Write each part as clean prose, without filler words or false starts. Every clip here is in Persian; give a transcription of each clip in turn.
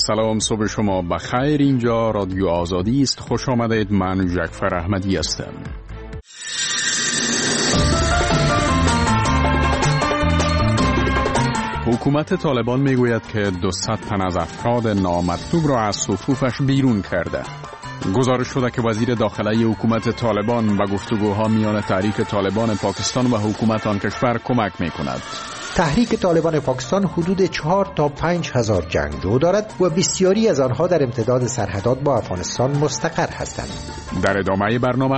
سلام، صبح شما بخیر. اینجا رادیو آزادی است. خوش آمدید. من جعفر احمدی هستم. حکومت طالبان میگوید که 200 تن از افراد نامطلوب را از صفوفش بیرون کرده. گزارش شده که وزیر داخلی حکومت طالبان به گفتگوها میان تحریک طالبان پاکستان و حکومت آن کشور کمک میکند. تحریک طالبان پاکستان حدود 4 تا 5 هزار جنگجو دارد و بسیاری از آنها در امتداد سرحدات با افغانستان مستقر هستند. در ادامه برنامه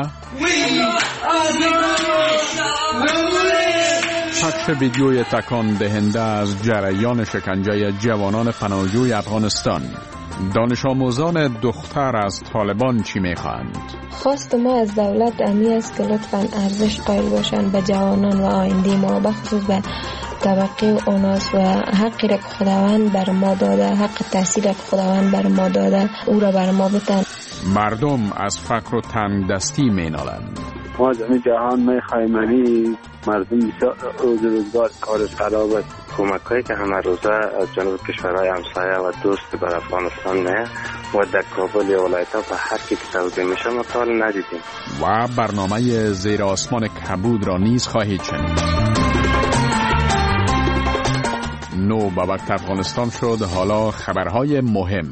پخش ویدیوی تکان دهنده از جریان شکنجه جوانان پناهجوی افغانستان. دانش آموزان دختر از طالبان چی میخواهند؟ خواست ما از دولت امی است که لطفاً ارزش قائل باشند به جوانان و آینده ما، بخصوص به طبقه و اوناس، و حقی را که خداوند بر ما داده، حق تحصیل که خداوند بر ما داده، او را بر ما بتن. مردم از فقر و تنگ دستی مینالند. ما از جهان میخوایم مردم بسیار روزگار کارش خراب است. کمک‌هایی که همه روزه از جانب کشورهای همسایه و دوست بر افغانستان نه و در کابل یا ولایت‌ها به هر کی که توزیع میشه ما تا ندیدیم. و برنامه زیر آسمان کبود را نیز خواهید شنید. نو به وقت افغانستان شد. حالا خبرهای مهم.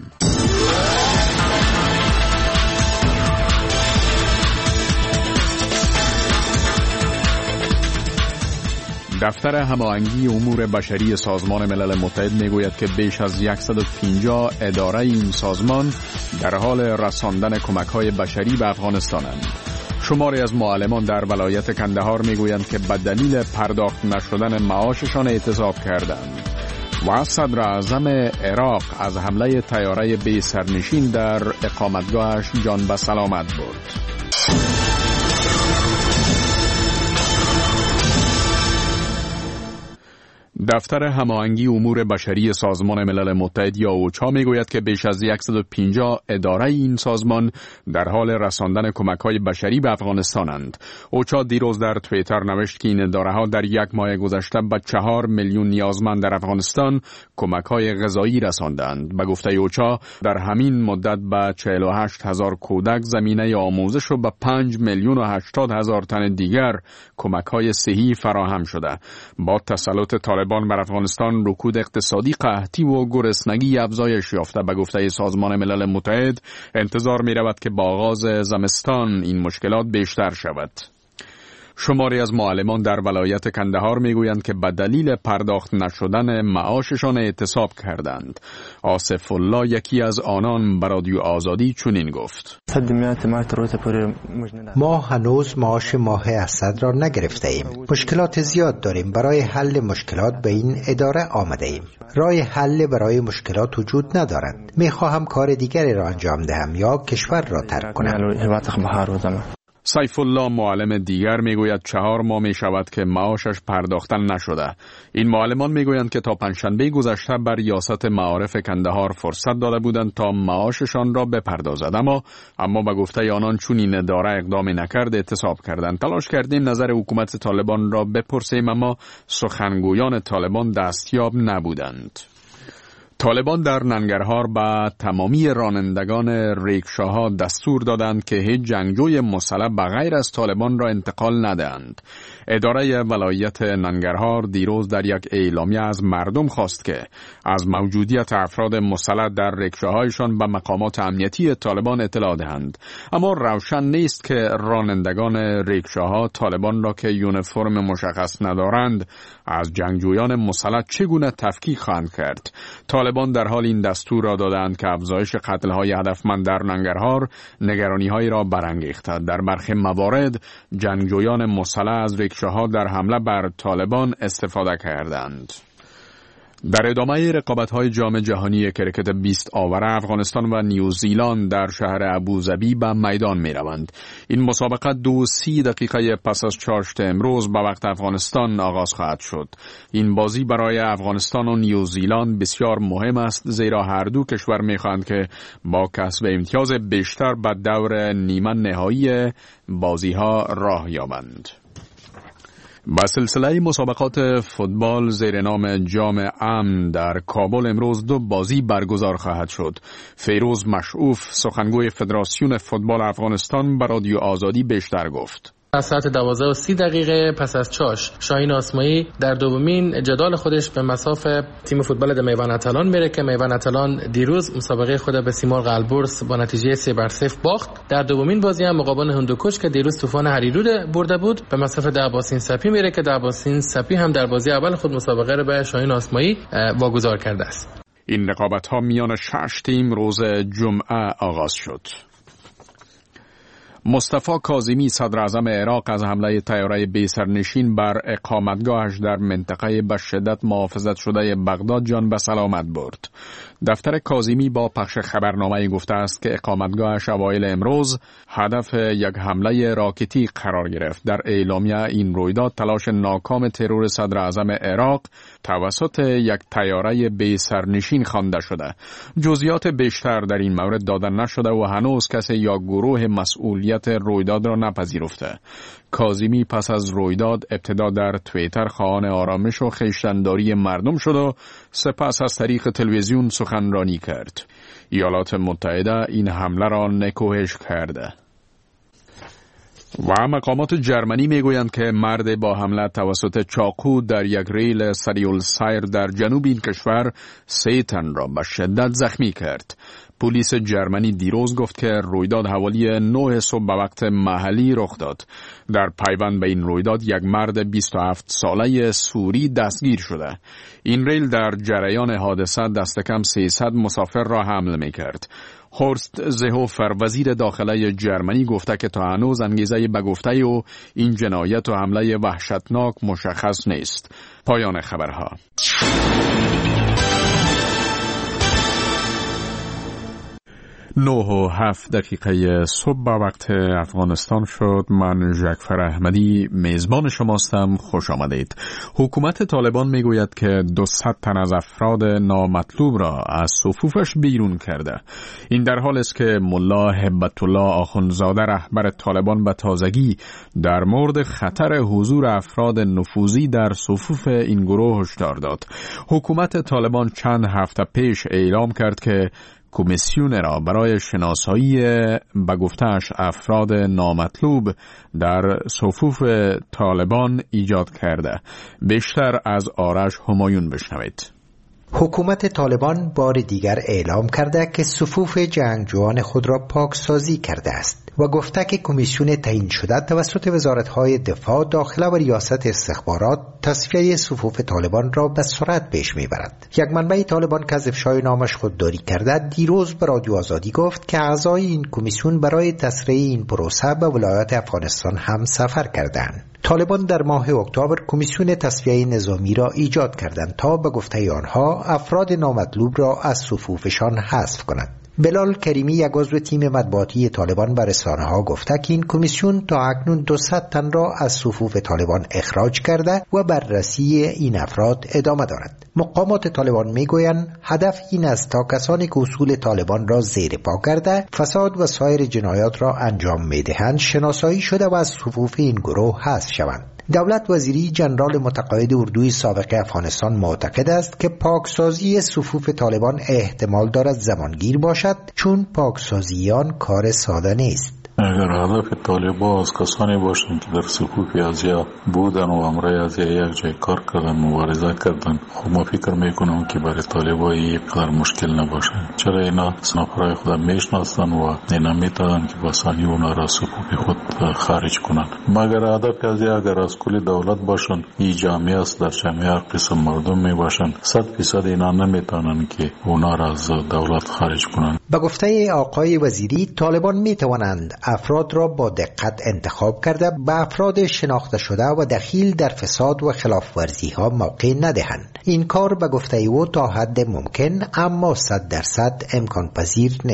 دفتر هماهنگی امور بشری سازمان ملل متحد میگوید که بیش از 150 اداره این سازمان در حال رساندن کمک‌های بشری به افغانستانند. شماری از معلمان در ولایت کندهار میگویند که به دلیل پرداخت نشدن معاششان اعتصاب کردند. و صدر اعظم عراق از حمله طیاره بی سرنشین در اقامتگاهش جان به سلامت برد. دفتر هماهنگی امور بشری سازمان ملل متحد یا اوچا میگوید که بیش از 150 اداره این سازمان در حال رساندن کمک‌های بشری به افغانستانند. اوچا دیروز در توییتر نوشت که این اداره‌ها در یک ماه گذشته به 4 میلیون نیازمند در افغانستان کمک‌های غذایی رساندند. به گفته اوچا در همین مدت به 48 هزار کودک زمینه آموزش و به 5 میلیون و 80 هزار تن دیگر کمک‌های صحی فراهم شده. با تسلط طالبان بر افغانستان رکود اقتصادی، قحطی و گرسنگی افزایش یافته. به گفته سازمان ملل متحد انتظار می رود که با آغاز زمستان این مشکلات بیشتر شود. شماری از معلمان در ولایت کندهار میگویند که به دلیل پرداخت نشدن معاششان اعتصاب کردند. آصف الله یکی از آنان به رادیو آزادی چنین گفت: ما هنوز معاش ماه اسد را نگرفته ایم. مشکلات زیاد داریم. برای حل مشکلات به این اداره آمده ایم. راه حل برای مشکلات وجود ندارد. میخواهم کار دیگری را انجام دهم یا کشور را ترک کنم. سیف الله معلم دیگر میگوید 4 ماه می شود که معاشش پرداختن نشده. این معلمان میگویند که تا پنجشنبه گذشته بر ریاست معارف کندهار فرصت داده بودند تا معاششان را بپردازد، اما به گفته آنان چون این اداره اقدام نکرد اعتصاب کردند. تلاش کردیم نظر حکومت طالبان را بپرسیم، اما سخنگویان طالبان دستیاب نبودند. طالبان در ننگرهار به تمامی رانندگان ریکشاها دستور دادند که هیچ جنگجوی مسلح بغیر از طالبان را انتقال ندهند. اداره ولایت ننگرهار دیروز در یک اعلامیه از مردم خواست که از موجودیت افراد مسلح در ریکشاهایشان به مقامات امنیتی طالبان اطلاع دهند. اما روشن نیست که رانندگان ریکشاها طالبان را که یونیفرم مشخص ندارند از جنگجویان مسلح چگونه تفکیک خواهند کرد. طالبان در حال این دستور را دادند که افزایش قتل‌های هدفمند در ننگرهار نگرانی‌هایی را برانگیخته. در برخی موارد جنگجویان مسلح از ریکشاها در حمله بر طالبان استفاده کردند. در ادامه رقابت‌های جام جهانی کرکت 20 آوره افغانستان و نیوزیلند در شهر ابوظبی به میدان می‌روند. این مسابقه 2:30 دقیقه پس از چاشت امروز به وقت افغانستان آغاز خواهد شد. این بازی برای افغانستان و نیوزیلند بسیار مهم است، زیرا هر دو کشور می‌خواهند که با کسب امتیاز بیشتر به دور نیمه نهایی بازی‌ها راه یابند. با سلسله مسابقات فوتبال زیر نام جام امن در کابل امروز 2 بازی برگزار خواهد شد. فیروز مشعوف سخنگوی فدراسیون فوتبال افغانستان به رادیو آزادی بیشتر گفت. از ساعت 12:30 پس از چاش شاهین آسمایی در دومین جدال خودش به مصاف تیم فوتبال میوان اتلان میره که میوان اتلان دیروز مسابقه خود به سیمرغ البرز با نتیجه 3-0 باخت. در دومین بازی هم مقابل هندوکش که دیروز طوفان هریرود برده بود به مصاف دعباسین سپی میره که دعباسین سپی هم در بازی اول خود مسابقه رو به شاهین آسمایی واگذار کرده است. این رقابت‌ها میان 6 تیم روز جمعه آغاز شد. مصطفی کاظمی صدر اعظم عراق از حمله طیاره بی سرنشین بر اقامتگاهش در منطقه به شدت محافظت شده بغداد جان به سلامت برد. دفتر کاظمی با پخش خبرنامه گفته است که اقامتگاهش اوایل امروز هدف یک حمله راکتی قرار گرفت. در اعلامیه این رویداد تلاش ناکام ترور صدر اعظم عراق توسط یک طیاره بی سرنشین خوانده شده. جزئیات بیشتر در این مورد داده نشده و هنوز کسی یا گروه مسئولیت رویداد را نپذیرفته. کاظمی پس از رویداد ابتدا در توییتر خواهان آرامش و خویشتن‌داری مردم شد و سپس از طریق تلویزیون سخنرانی کرد. ایالات متحده این حمله را نکوهش کرده. و مقامات جرمنی میگویند که مرد با حمله توسط چاقو در یک ریل سریع السیر در جنوب این کشور 3 تن را به شدت زخمی کرد. پلیس جرمنی دیروز گفت که رویداد حوالی 9 صبح به وقت محلی رخ داد. در پیوند به این رویداد یک مرد 27 ساله سوری دستگیر شده. این ریل در جریان حادثه دست کم 300 مسافر را حمل می کرد. هورست زهوفر وزیر داخله جرمنی گفته که تا هنوز انگیزه به گفته و این جنایت و حمله وحشتناک مشخص نیست. پایان خبرها. 9:07 صبح وقت افغانستان شد. من جعفر احمدی میزبان شماستم. خوش آمدید. حکومت طالبان میگوید که 200 تن از افراد نامطلوب را از صفوفش بیرون کرده. این در حال است که ملا هبت الله آخوندزاده رهبر طالبان به تازگی در مورد خطر حضور افراد نفوذی در صفوف این گروه هشدار داد. حکومت طالبان چند هفته پیش اعلام کرد که کمیسیون را برای شناسایی به گفته‌اش افراد نامطلوب در صفوف طالبان ایجاد کرده. بیشتر از آرش همایون بشنوید. حکومت طالبان بار دیگر اعلام کرده که صفوف جنگجویان خود را پاکسازی کرده است و گفته که کمیسیون تعیین شده توسط وزارت‌های دفاع، داخله و ریاست استخبارات تصفیه صفوف طالبان را به سرعت پیش میبرد. یک منبع طالبان که از افشای نامش خودداری کرده دیروز به رادیو آزادی گفت که اعضای این کمیسیون برای تسریع این پروسه به ولایات افغانستان هم سفر کردند. طالبان در ماه اکتبر کمیسیون تصفیه نظامی را ایجاد کردند تا به گفته آنها افراد نامطلوب را از صفوفشان حذف کنند. بلال کریمی یک عضو تیم مطبوعاتی طالبان به رسانه‌ها گفته که این کمیسیون تا اکنون 200 تن را از صفوف طالبان اخراج کرده و بررسی این افراد ادامه دارد. مقامات طالبان میگویند هدف این است تا کسانی که اصول طالبان را زیر پا کرده فساد و سایر جنایات را انجام میدهند شناسایی شده و از صفوف این گروه حذف شوند. دولت وزیری جنرال متقاعد اردوی سابق افغانستان معتقد است که پاکسازی صفوف طالبان احتمال دارد زمانگیر باشد چون پاکسازی آن کار ساده نیست. اگر هدف طالبان از کسانی باشند که در صفوف ازیا بودن و امرای ازیا یک جای کار کردن مبارزه کردن، خب ما فکر میکنم که برای طالبان یک قدر مشکل نباشه. چرا اینا نفرای خود میشناسن و اینا میتونن که بسانی اونا را صفوف خود خارج کنن. مگر هدف ازیا اگر از کل دولت باشن این جامعه است، در جامعه هر قسم مردم میباشن 100% اینا نمیتونن که اونا را از دولت خارج کنن. به گفته آقای وزیری طالبان میتوانند افراد را با دقت انتخاب کرده به افراد شناخته شده و دخیل در فساد و خلاف ورزی ها موقع ندهند. این کار به گفته او تا حد ممکن اما 100% امکان پذیر نیست.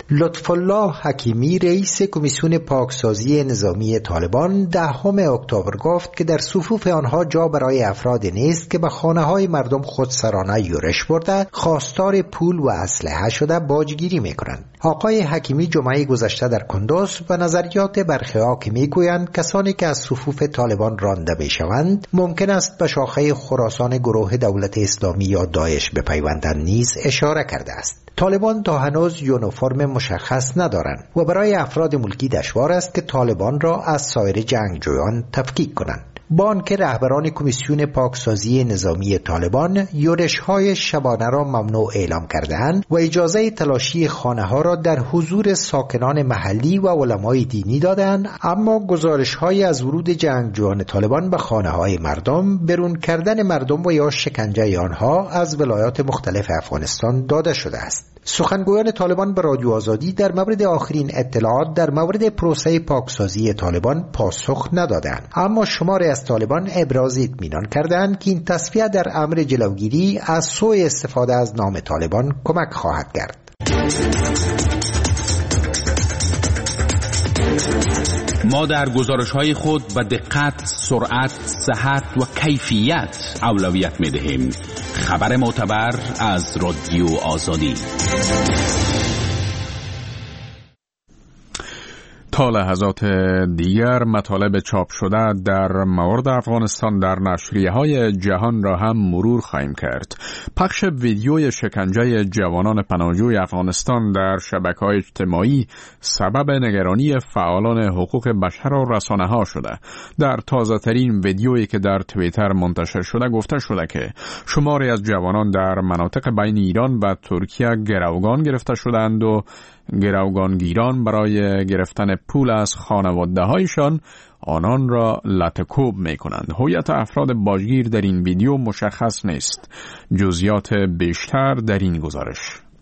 لطف الله حکیمی رئیس کمیسیون پاکسازی نظامی طالبان 10 اکتبر گفت که در صفوف آنها جا برای افراد نیست که به خانه‌های مردم خودسرانه یورش برده، خواستار پول و اسلحه شده باجگیری می‌کنند. آقای حکیمی جمعه گذشته در کندوز و نظریات برخی‌ها که می‌گویند کسانی که از صفوف طالبان رانده می‌شوند ممکن است به شاخه خراسان گروه دولت اسلامی یا داعش بپیوندند نیز اشاره کرده است. طالبان تا هنوز یونیفرم مشخص ندارند و برای افراد ملکی دشوار است که طالبان را از سایر جنگجویان تفکیک کنند. با آنکه رهبران کمیسیون پاکسازی نظامی طالبان یورش‌های شبانه را ممنوع اعلام کرده‌اند و اجازه تلاشی خانه‌ها را در حضور ساکنان محلی و علمای دینی دادند، اما گزارش‌های از ورود جنگجویان طالبان به خانه‌های مردم، برون کردن مردم و یا شکنجه آنها از ولایات مختلف افغانستان داده شده است. سخنگویان طالبان به رادیو آزادی در مورد آخرین اطلاعات در مورد پروسه پاکسازی طالبان پاسخ ندادند، اما شماری از طالبان ابراز اطمینان کردند که این تصفیه در امر جلوگیری از سوء استفاده از نام طالبان کمک خواهد کرد. ما در گزارش‌های خود به دقت، سرعت، صحت و کیفیت اولویت می‌دهیم. خبر معتبر از رادیو آزادی. تا لحظات دیگر مطالب چاپ شده در مورد افغانستان در نشریه‌های جهان را هم مرور خواهیم کرد. پخش ویدیوی شکنجه جوانان پناهجوی افغانستان در شبکه‌های اجتماعی سبب نگرانی فعالان حقوق بشر و رسانه‌ها شده. در تازه‌ترین ویدیویی که در توییتر منتشر شده گفته شده که شماری از جوانان در مناطق بین ایران و ترکیه گروگان گرفته شدند و گروگانگیران برای گرفتن پول از خانواده‌هایشان آنان را لطکوب می‌کنند. هویت افراد باجگیر در این ویدیو مشخص نیست. جزئیات بیشتر در این گزارش.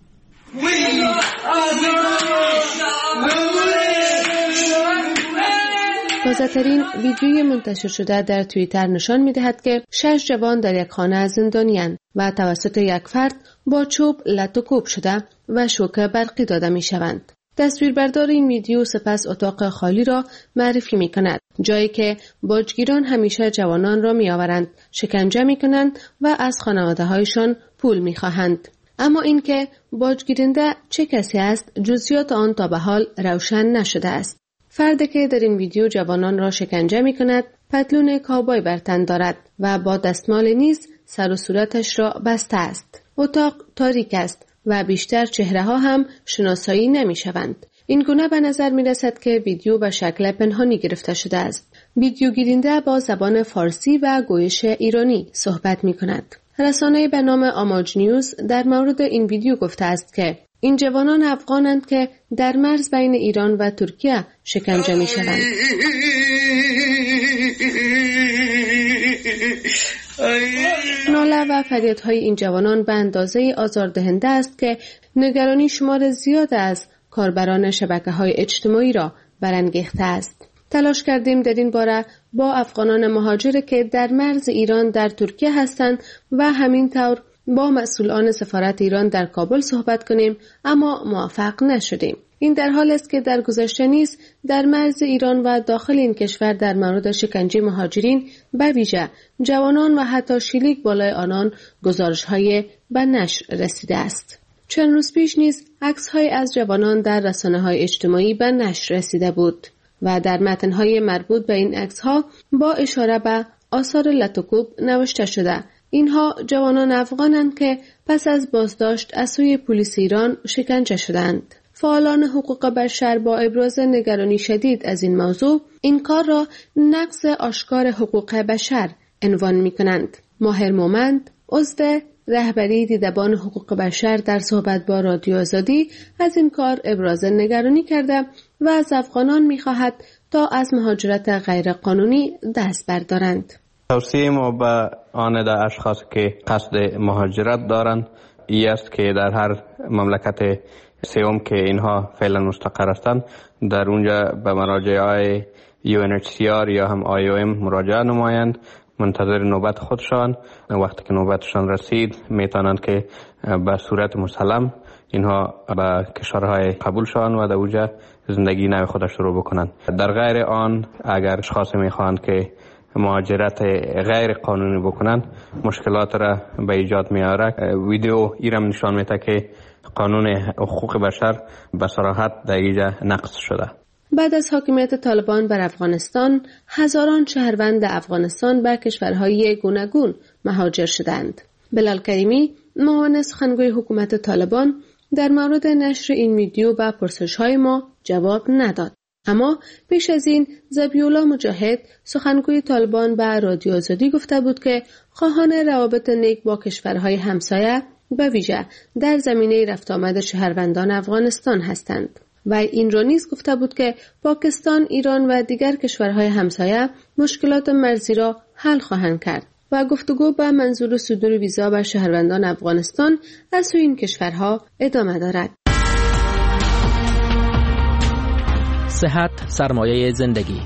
تازه‌ترین ویدیوی منتشر شده در توییتر نشان می‌دهد که 6 جوان در یک خانه زندانی‌اند و توسط یک فرد با چوب لطکوب شده و شوک برقی داده می‌شوند. تصویربردار این ویدیو سپس اتاق خالی را معرفی می‌کند، جایی که باجگیران همیشه جوانان را می‌آورند، شکنجه می‌کنند و از خانواده‌هایشان پول می‌خواهند. اما اینکه باجگیرنده چه کسی است، جزئیات آن تا به حال روشن نشده است. فردی که در این ویدیو جوانان را شکنجه می‌کند، پتلون کاوبای بر تن دارد و با دستمال نیز سر و صورتش را بسته است. اتاق تاریک است و بیشتر چهره‌ها هم شناسایی نمی‌شوند. این گونه به نظر می‌رسد که ویدیو به شکل پنهانی گرفته شده است. ویدیو گیرنده با زبان فارسی و گویش ایرانی صحبت می‌کند. رسانه به نام آماج نیوز در مورد این ویدیو گفته است که این جوانان افغانند که در مرز بین ایران و ترکیه شکنجه می‌شوند. ناله و فریادهای این جوانان به اندازه آزاردهنده است که نگرانی شمار زیاد از کاربران شبکه‌های اجتماعی را برانگیخته است. تلاش کردیم در این باره با افغانان مهاجر که در مرز ایران در ترکیه هستند و همینطور با مسئولان سفارت ایران در کابل صحبت کنیم، اما موفق نشدیم. این در حال است که در گذشته نیز در مرز ایران و داخل این کشور در مورد شکنجه مهاجرین به ویژه جوانان و حتی شلیک بالای آنان گزارش‌های به نشر رسیده است. چند روز پیش نیز عکس‌های از جوانان در رسانه‌های اجتماعی به نشر رسیده بود و در متن‌های مربوط به این عکس‌ها با اشاره به آثار لطکوب نوشته شده اینها جوانان افغانند که پس از بازداشت از سوی پلیس ایران شکنجه شدند. فعالان حقوق بشر با ابراز نگرانی شدید از این موضوع این کار را نقض آشکار حقوق بشر عنوان می‌کنند. ماهر مومند، عضو رهبری دیدبان حقوق بشر، در صحبت با رادیو آزادی از این کار ابراز نگرانی کرده و از افغانان می‌خواهد تا از مهاجرت غیرقانونی دست بردارند. توصیه ما به آن اشخاص که قصد مهاجرت دارند این است که در هر مملکت سوم که اینها فعلا مستقر هستند در اونجا به مراجعای UNHCR یا هم IOM مراجعه نمایند منتظر نوبت خودشان، وقتی که نوبتشان رسید میتونند که به صورت مسلم اینها به کشورهای قبول شوند و در اونجا زندگی نو خود شروع بکنند. در غیر آن اگر اشخاص میخواهند که مهاجرت غیر قانونی بکنند مشکلات را به ایجاد میاره. ویدیو ایرم نشان میده که قانون حقوق بشر به صراحت در اینجا نقض شده. بعد از حاکمیت طالبان بر افغانستان، هزاران شهروند افغانستان به کشورهای گوناگون مهاجر شدند. بلال کریمی، معاون سخنگوی حکومت طالبان، در مورد نشر این ویدیو به پرسش‌های ما جواب نداد. اما پیش از این ذبیح‌الله مجاهد، سخنگوی طالبان به رادیو آزادی گفته بود که خواهان روابط نیک با کشورهای همسایه به ویژه در زمینه رفت آمد شهروندان افغانستان هستند. و این را نیز گفته بود که پاکستان، ایران و دیگر کشورهای همسایه مشکلات مرزی را حل خواهند کرد و گفتگو به منظور صدور ویزا بر شهروندان افغانستان از سوی این کشورها ادامه دارد. صحت سرمایه زندگی.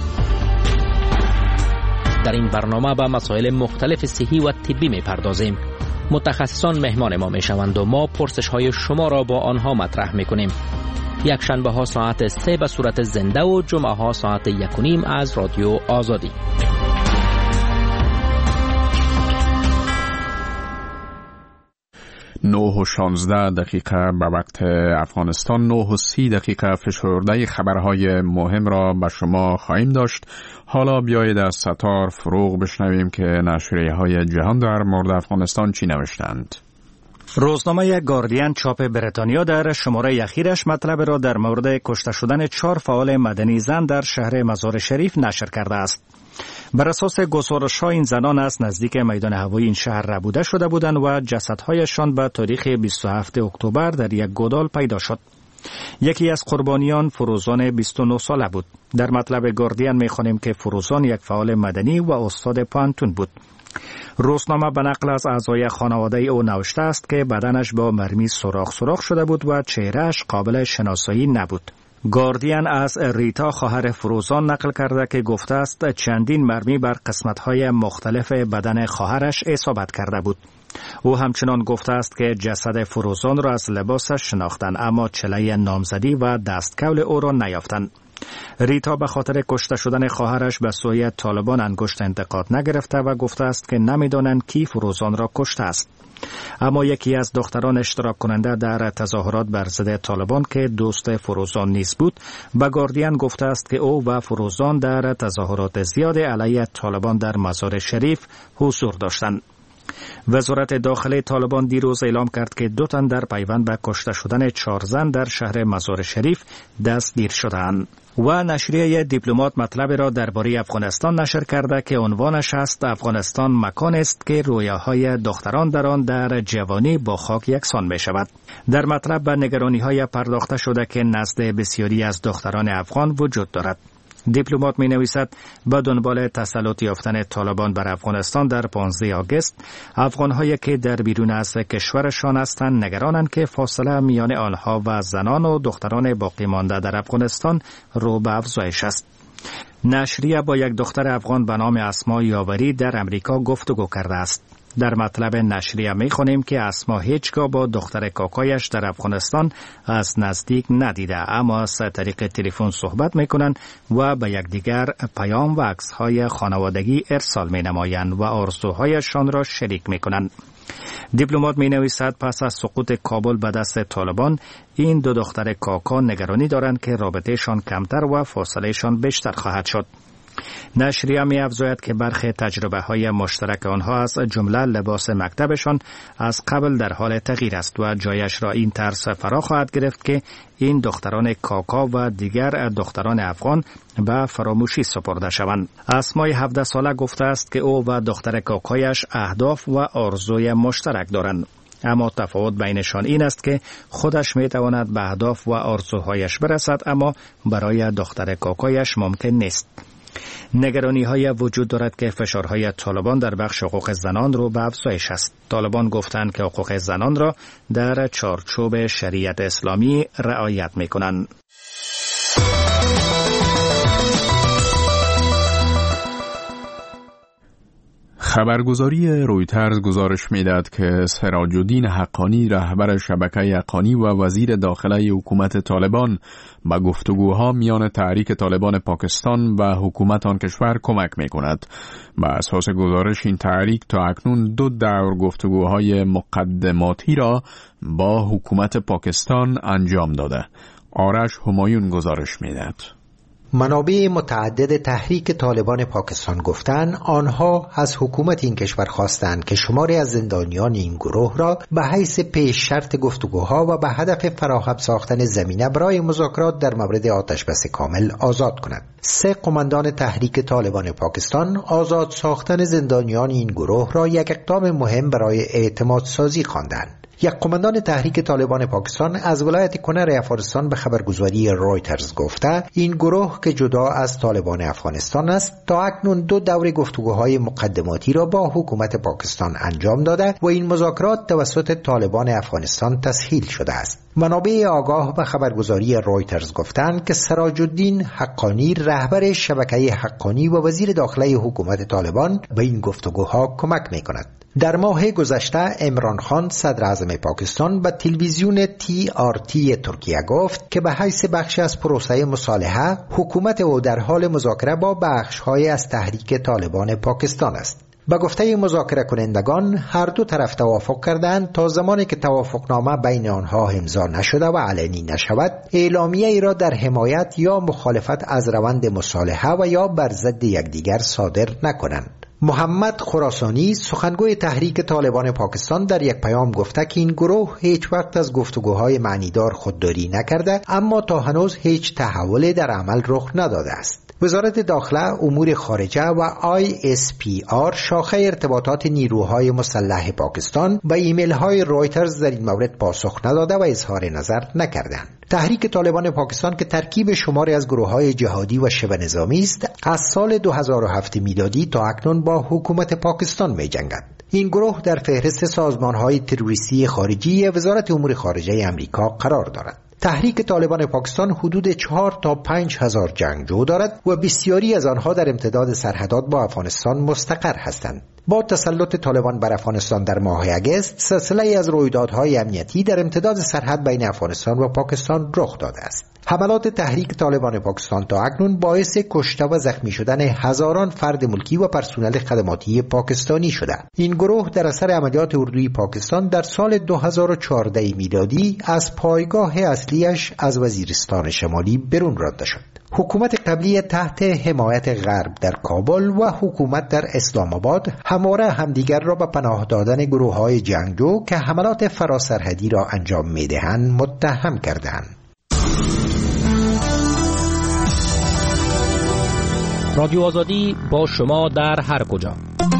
در این برنامه به مسائل مختلف صحی و طبی می‌پردازیم. متخصصان مهمان ما میشوند و ما پرسش‌های شما را با آنها مطرح می‌کنیم. یک شنبه ها ساعت 3 به صورت زنده و جمعه ها ساعت 1:30 از رادیو آزادی. 9:16 به وقت افغانستان، 9:30 فشرده خبرهای مهم را به شما خواهیم داشت. حالا بیایید از ستار فروغ بشنویم که نشریه‌های جهان در مورد افغانستان چی نوشتند. روزنامه گاردین چاپ بریتانیا در شماره اخیرش مطلب را در مورد کشته شدن 4 فعال مدنی زن در شهر مزار شریف نشر کرده است. بر اساس گزارش‌ها این زنان از نزدیک میدان هوایی این شهر ربوده شده بودند و جسدهایشان به تاریخ 27 اکتبر در یک گودال پیدا شد. یکی از قربانیان فروزان 29 ساله بود. در مطلب گاردین می‌خوانیم که فروزان یک فعال مدنی و استاد پانتون بود. روزنامه به نقل از اعضای خانواده او نوشته است که بدنش با مرمی سوراخ شده بود و چهرهش قابل شناسایی نبود. گاردین از ریتا خواهر فروزان نقل کرده که گفته است چندین مرمی بر قسمت‌های مختلف بدن خواهرش اصابت کرده بود. او همچنان گفته است که جسد فروزان را از لباسش شناختند اما چله نامزدی و دستکول او را نیافتند. ریتا به خاطر کشته شدن خواهرش به سوی طالبان انگشت انتقاد نگرفته و گفته است که نمیدانند کی فروزان را کشته است. اما یکی از دختران اشتراک کننده در تظاهرات بر ضد طالبان که دوست فروزان نیز بود، به گاردین گفته است که او و فروزان در تظاهرات زیاد علیه طالبان در مزار شریف حضور داشتند. وزارت داخلی طالبان دیروز اعلام کرد که 2 تن در پیوند به کشته شدن 4 زن در شهر مزار شریف دستگیر شدند. و نشریه دیپلمات مطلب را درباره افغانستان نشر کرده که عنوانش است افغانستان مکان است که رویاهای دختران در آن در جوانی با خاک یکسان می شود. در مطلب به نگرانی‌های پرداخته شده که نزد بسیاری از دختران افغان وجود دارد. دیپلمات می نویسد به دنبال تسلط یافتن طالبان بر افغانستان در 15 آگوست، افغان‌هایی که در بیرون از کشورشان هستند نگرانند که فاصله میان آنها و زنان و دختران باقی مانده در افغانستان رو به افزایش است. نشریه با یک دختر افغان به نام اسما یاوری در امریکا گفتگو کرده است. در مطلب نشریه می‌خوانیم که اسما هیچگاه با دختر کاکایش در افغانستان از نزدیک ندیده، اما از طریق تلفن صحبت می‌کنند و به یکدیگر پیام و عکس‌های خانوادگی ارسال می‌نمایند و آرزوهایشان را شریک می‌کنند. دیپلمات می‌نویسد پس از سقوط کابل به دست طالبان، این 2 دختر کاکا نگرانی دارند که رابطه‌شان کمتر و فاصله‌شان بیشتر خواهد شد. نشریه می افزاید که برخی تجربه های مشترک آنها از جمله لباس مکتبشان از قبل در حال تغییر است و جایش را این ترس فرا خواهد گرفت که این دختران کاکا و دیگر دختران افغان به فراموشی سپرده شوند. اسمای 17 ساله گفته است که او و دختر کاکایش اهداف و آرزوی مشترک دارند. اما تفاوت بینشان این است که خودش می تواند به اهداف و آرزوهایش برسد اما برای دختر کاکایش ممکن نیست. نگرانی های وجود دارد که فشارهای طالبان در بخش حقوق زنان رو به افزایش است. طالبان گفتند که حقوق زنان را در چارچوب شریعت اسلامی رعایت می کنند. خبرگزاری رویترز گزارش می‌دهد که سراج‌الدین حقانی رهبر شبکه حقانی و وزیر داخله حکومت طالبان به گفتگوها میان تحریک طالبان پاکستان و حکومت آن کشور کمک می‌کند. بر اساس گزارش این تحریک تا اکنون 2 دور گفتگوهای مقدماتی را با حکومت پاکستان انجام داده. آرش همایون گزارش می‌دهد. منابع متعدد تحریک طالبان پاکستان گفتند آنها از حکومت این کشور خواستند که شماری از زندانیان این گروه را به حیث پیش شرط گفتگوها و به هدف فراهم ساختن زمینه برای مذاکرات در مورد آتشبس کامل آزاد کند. 3 قماندان تحریک طالبان پاکستان آزاد ساختن زندانیان این گروه را یک اقدام مهم برای اعتماد سازی خواندند. یک قماندان تحریک طالبان پاکستان از ولایت کنر افغانستان به خبرگزاری رویترز گفته این گروه که جدا از طالبان افغانستان است تا اکنون 2 دور گفتگوهای مقدماتی را با حکومت پاکستان انجام داده و این مذاکرات توسط طالبان افغانستان تسهیل شده است. منابع آگاه به خبرگزاری رویترز گفتند که سراج‌الدین حقانی رهبر شبکه حقانی و وزیر داخله حکومت طالبان به این گفتگوها کمک می‌کند. در ماه گذشته عمران خان صدر اعظم پاکستان به تلویزیون TRT ترکیه گفت که به حیث بخشی از پروسه مصالحه حکومت او در حال مذاکره با بخش‌های از تحریک طالبان پاکستان است. به گفته مذاکره کنندگان هر 2 طرف توافق کردند تا زمانی که توافقنامه بین آنها امضا نشده و علنی نشود اعلامیه ای را در حمایت یا مخالفت از روند مصالحه و یا بر ضد یکدیگر صادر نکنند. محمد خراسانی سخنگوی تحریک طالبان پاکستان در یک پیام گفته که این گروه هیچ وقت از گفتگوهای معنیدار خودداری نکرده اما تا هنوز هیچ تحولی در عمل رخ نداده است. وزارت داخله، امور خارجه و ISPR شاخه ارتباطات نیروهای مسلح پاکستان به ایمیل های رویترز در این مورد پاسخ نداده و اظهار نظر نکردند. تحریک طالبان پاکستان که ترکیب شماری از گروه‌های جهادی و شبه نظامی است از سال 2007 میلادی تا اکنون با حکومت پاکستان می‌جنگد. این گروه در فهرست سازمان‌های تروریستی خارجی وزارت امور خارجه آمریکا قرار دارد. تحریک طالبان پاکستان حدود 4 تا 5 هزار جنگجو دارد و بسیاری از آنها در امتداد سرحدات با افغانستان مستقر هستند. با تسلط طالبان بر افغانستان در ماه اگست سلسله از رویدادهای امنیتی در امتداد سرحد بین افغانستان و پاکستان رخ داده است. حملات تحریک طالبان پاکستان تا اکنون باعث کشته و زخمی شدن هزاران فرد ملکی و پرسنل خدماتی پاکستانی شده. این گروه در اثر عملیات اردوی پاکستان در سال 2014 میلادی از پایگاه اصلیش از وزیرستان شمالی برون رانده شد. حکومت قبلی تحت حمایت غرب در کابل و حکومت در اسلام آباد همواره همدیگر را به پناه دادن گروه‌های جنگجو که حملات فراسرحدی را انجام می‌دهند متهم کردند. رادیو آزادی با شما در هر کجا.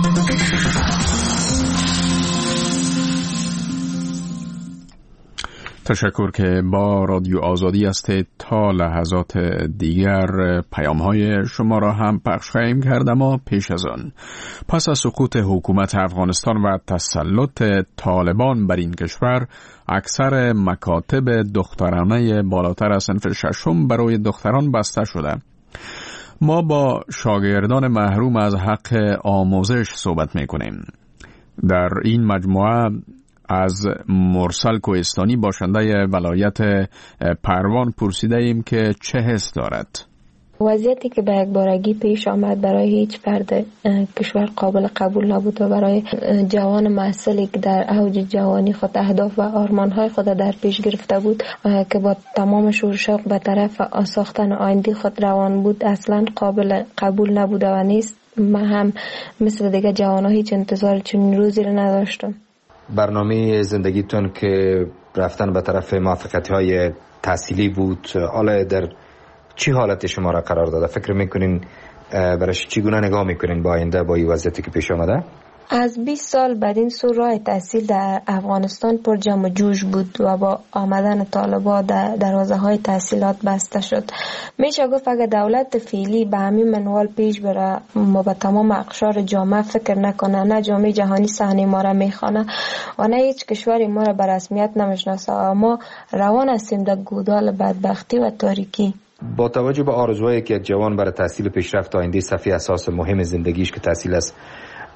تشکر که با رادیو آزادی هستید. تا لحظات دیگر پیام‌های شما را هم پخش خواهیم کرد، اما پیش از آن پس از سقوط حکومت افغانستان و تسلط طالبان بر این کشور اکثر مکاتب دخترانه بالاتر از صنف 6 برای دختران بسته شده. ما با شاگردان محروم از حق آموزش صحبت می‌کنیم. در این مجموعه از مرسل کوهستانی باشنده ولایت پروان پرسیده ایم که چه حس دارد. وضعیتی که به یک بارگی پیش آمد برای هیچ فرد کشور قابل قبول نبود و برای جوان محصلی که در اوج جوانی خود اهداف و آرمان‌های خود در پیش گرفته بود که با تمام شور شوق به طرف ساختن آینده خود روان بود اصلا قابل قبول نبود و نیست. من هم مثل دیگه جوان‌ها هیچ انتظار چنین روزی رو نداشتم. برنامه زندگیتون که رفتن به طرف موفقیت‌های تحصیلی بود، حالا در چی حالت شما را قرار داده؟ فکر میکنین برایش چگونه نگاه میکنین با آینده با این وضعیتی که پیش آمده؟ از 20 سال بعد این سو راه تحصیل در افغانستان پر جمع جوش بود و با آمدن طالبان دروازه های تحصیلات بسته شد. میشه گفت اگر دولت فعلی به همین منوال پیش بره ما به تمام اقشار جامعه فکر نکنه، نه جامعه جهانی صحنه ما را میخوانه و نه هیچ کشوری ما را به رسمیت نمیشناسه و ما روان هستیم در گودال بدبختی و تاریکی. با توجه به آرزوهایی که جوان برای تحصیل پیشرفت آینده صفحه اساس مهم زندگیش که تحصیل است،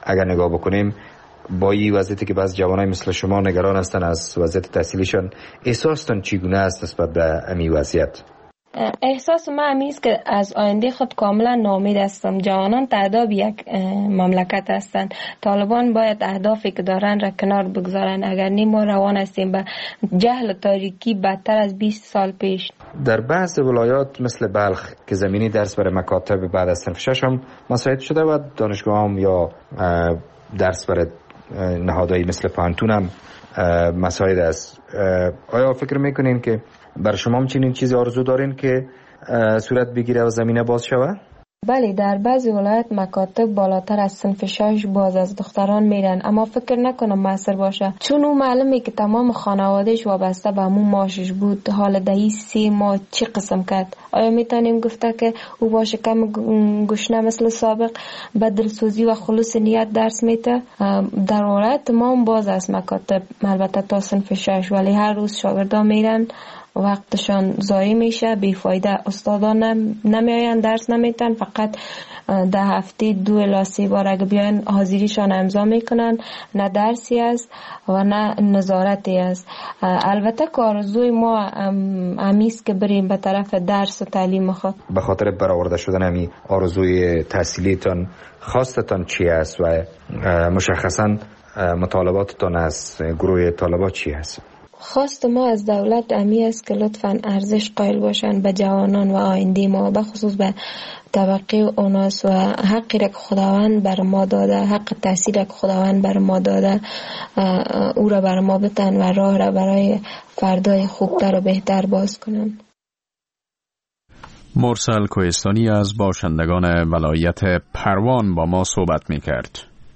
اگر نگاه بکنیم با این وضعیتی که بعض جوانای مثل شما نگران هستن از وضعیت تحصیلیشان، احساستان چگونه است نسبت به این وضعیت؟ احساس من همیست که از آینده خود کاملا ناامید هستم. جوانان تعداد یک مملکت هستند. طالبان باید اهدافی که دارن را کنار بگذارن، اگر نیم ما روان هستیم به جهل و تاریکی بدتر از 20 سال پیش. در بعض ولایات مثل بلخ که زمینی درس برای مکاتب بعد از صنف 6 هم مساعد شده و دانشگاه هم یا درس برای نهادهایی مثل پانتون هم مساعد است. آیا فکر میکنین که بر شما هم چنین چیزی آرزو دارین که صورت بگیره و زمینه باز شود؟ بله، در بعضی ولایت مکاتب بالاتر از صنف 6 باز از دختران میرن، اما فکر نکنم موثر باشه، چون او معلومه که تمام خانوادهش وابسته به همون معاشش بود. حال دهی 3 ماه چی قسم کرد؟ آیا میتونیم گفته که او با شکم گشنه مثل سابق به دلسوزی و خلوص نیت درس میده؟ در ولایت ما هم باز از مکاتب، البته تا صنف 6، ولی هر روز شاگردان میرن، وقتشان ضایع میشه، بیفایده. استادان نمیاین، درس نمیتن، فقط در هفته 2 الی 3 بار اگه بیاین حاضریشان امضا میکنن. نه درسی است و نه نظارتی است. البته که آرزوی ما همیست که بریم به طرف درس و تعلیم خود. به خاطر برآورده شدن همین آرزوی تحصیلیتان خواستتان چی است و مشخصا مطالباتتان از گروه طالبات چی است؟ خواست ما از دولت امی است که لطفاً ارزش قائل باشند به جوانان و آینده ما، به خصوص به طبقه اوناس و حقی را که خداوند بر ما داده، حق تحصیل را که خداوند بر ما داده، او را بر ما بتن و راه را برای فردای خوبتر و بهتر باز کنند. مرسل کوهستانی از باشندگان ولایت پروان با ما صحبت می‌کرد.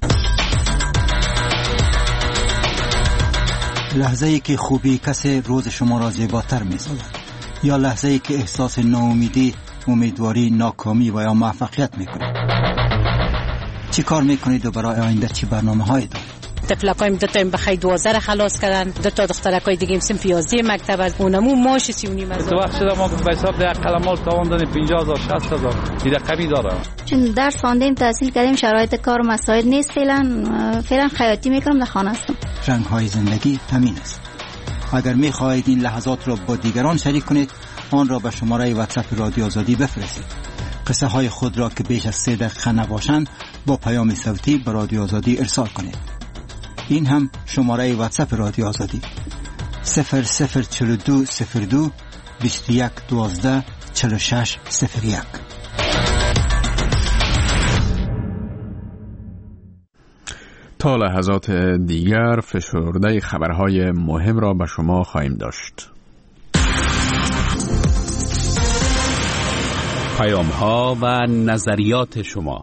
لحظه‌ای که خوبی کسی روز شما را زیباتر می‌سازد، یا لحظه‌ای که احساس ناامیدی، امیدواری، ناکامی و یا موفقیت می‌کنید. چی کار می‌کنید و برای آینده چی برنامه‌هایی دارید؟ تفلکایم 2 تا بخیر 12 را خلاص کردن، 2 تا دخترکای دیگه صنف 11 مکتب از اونمو ماش 39 از تو وقت شده ما به حساب در قلمال تاوان دادیم 50000 60000 دیگه کمی داره. چون درس خواندیم، تحصیل کردیم، شرایط کار مساعد نیست. فعلا خیاطی میکنم، در خانه هستم. رنگ‌های زندگی همین است. اگر می‌خواهید این لحظات را با دیگران شریک کنید، آن را به شماره واتساپ رادیو آزادی بفرستید. قصه های خود را که بیش از 3 دقیقه نباشند با پیام صوتی به رادیو آزادی ارسال کنید. این هم شماره واتساپ رادیو آزادی 004202 2112 4601. تا لحظات دیگر فشرده خبرهای مهم را به شما خواهیم داشت. پیام‌ها و نظریات شما.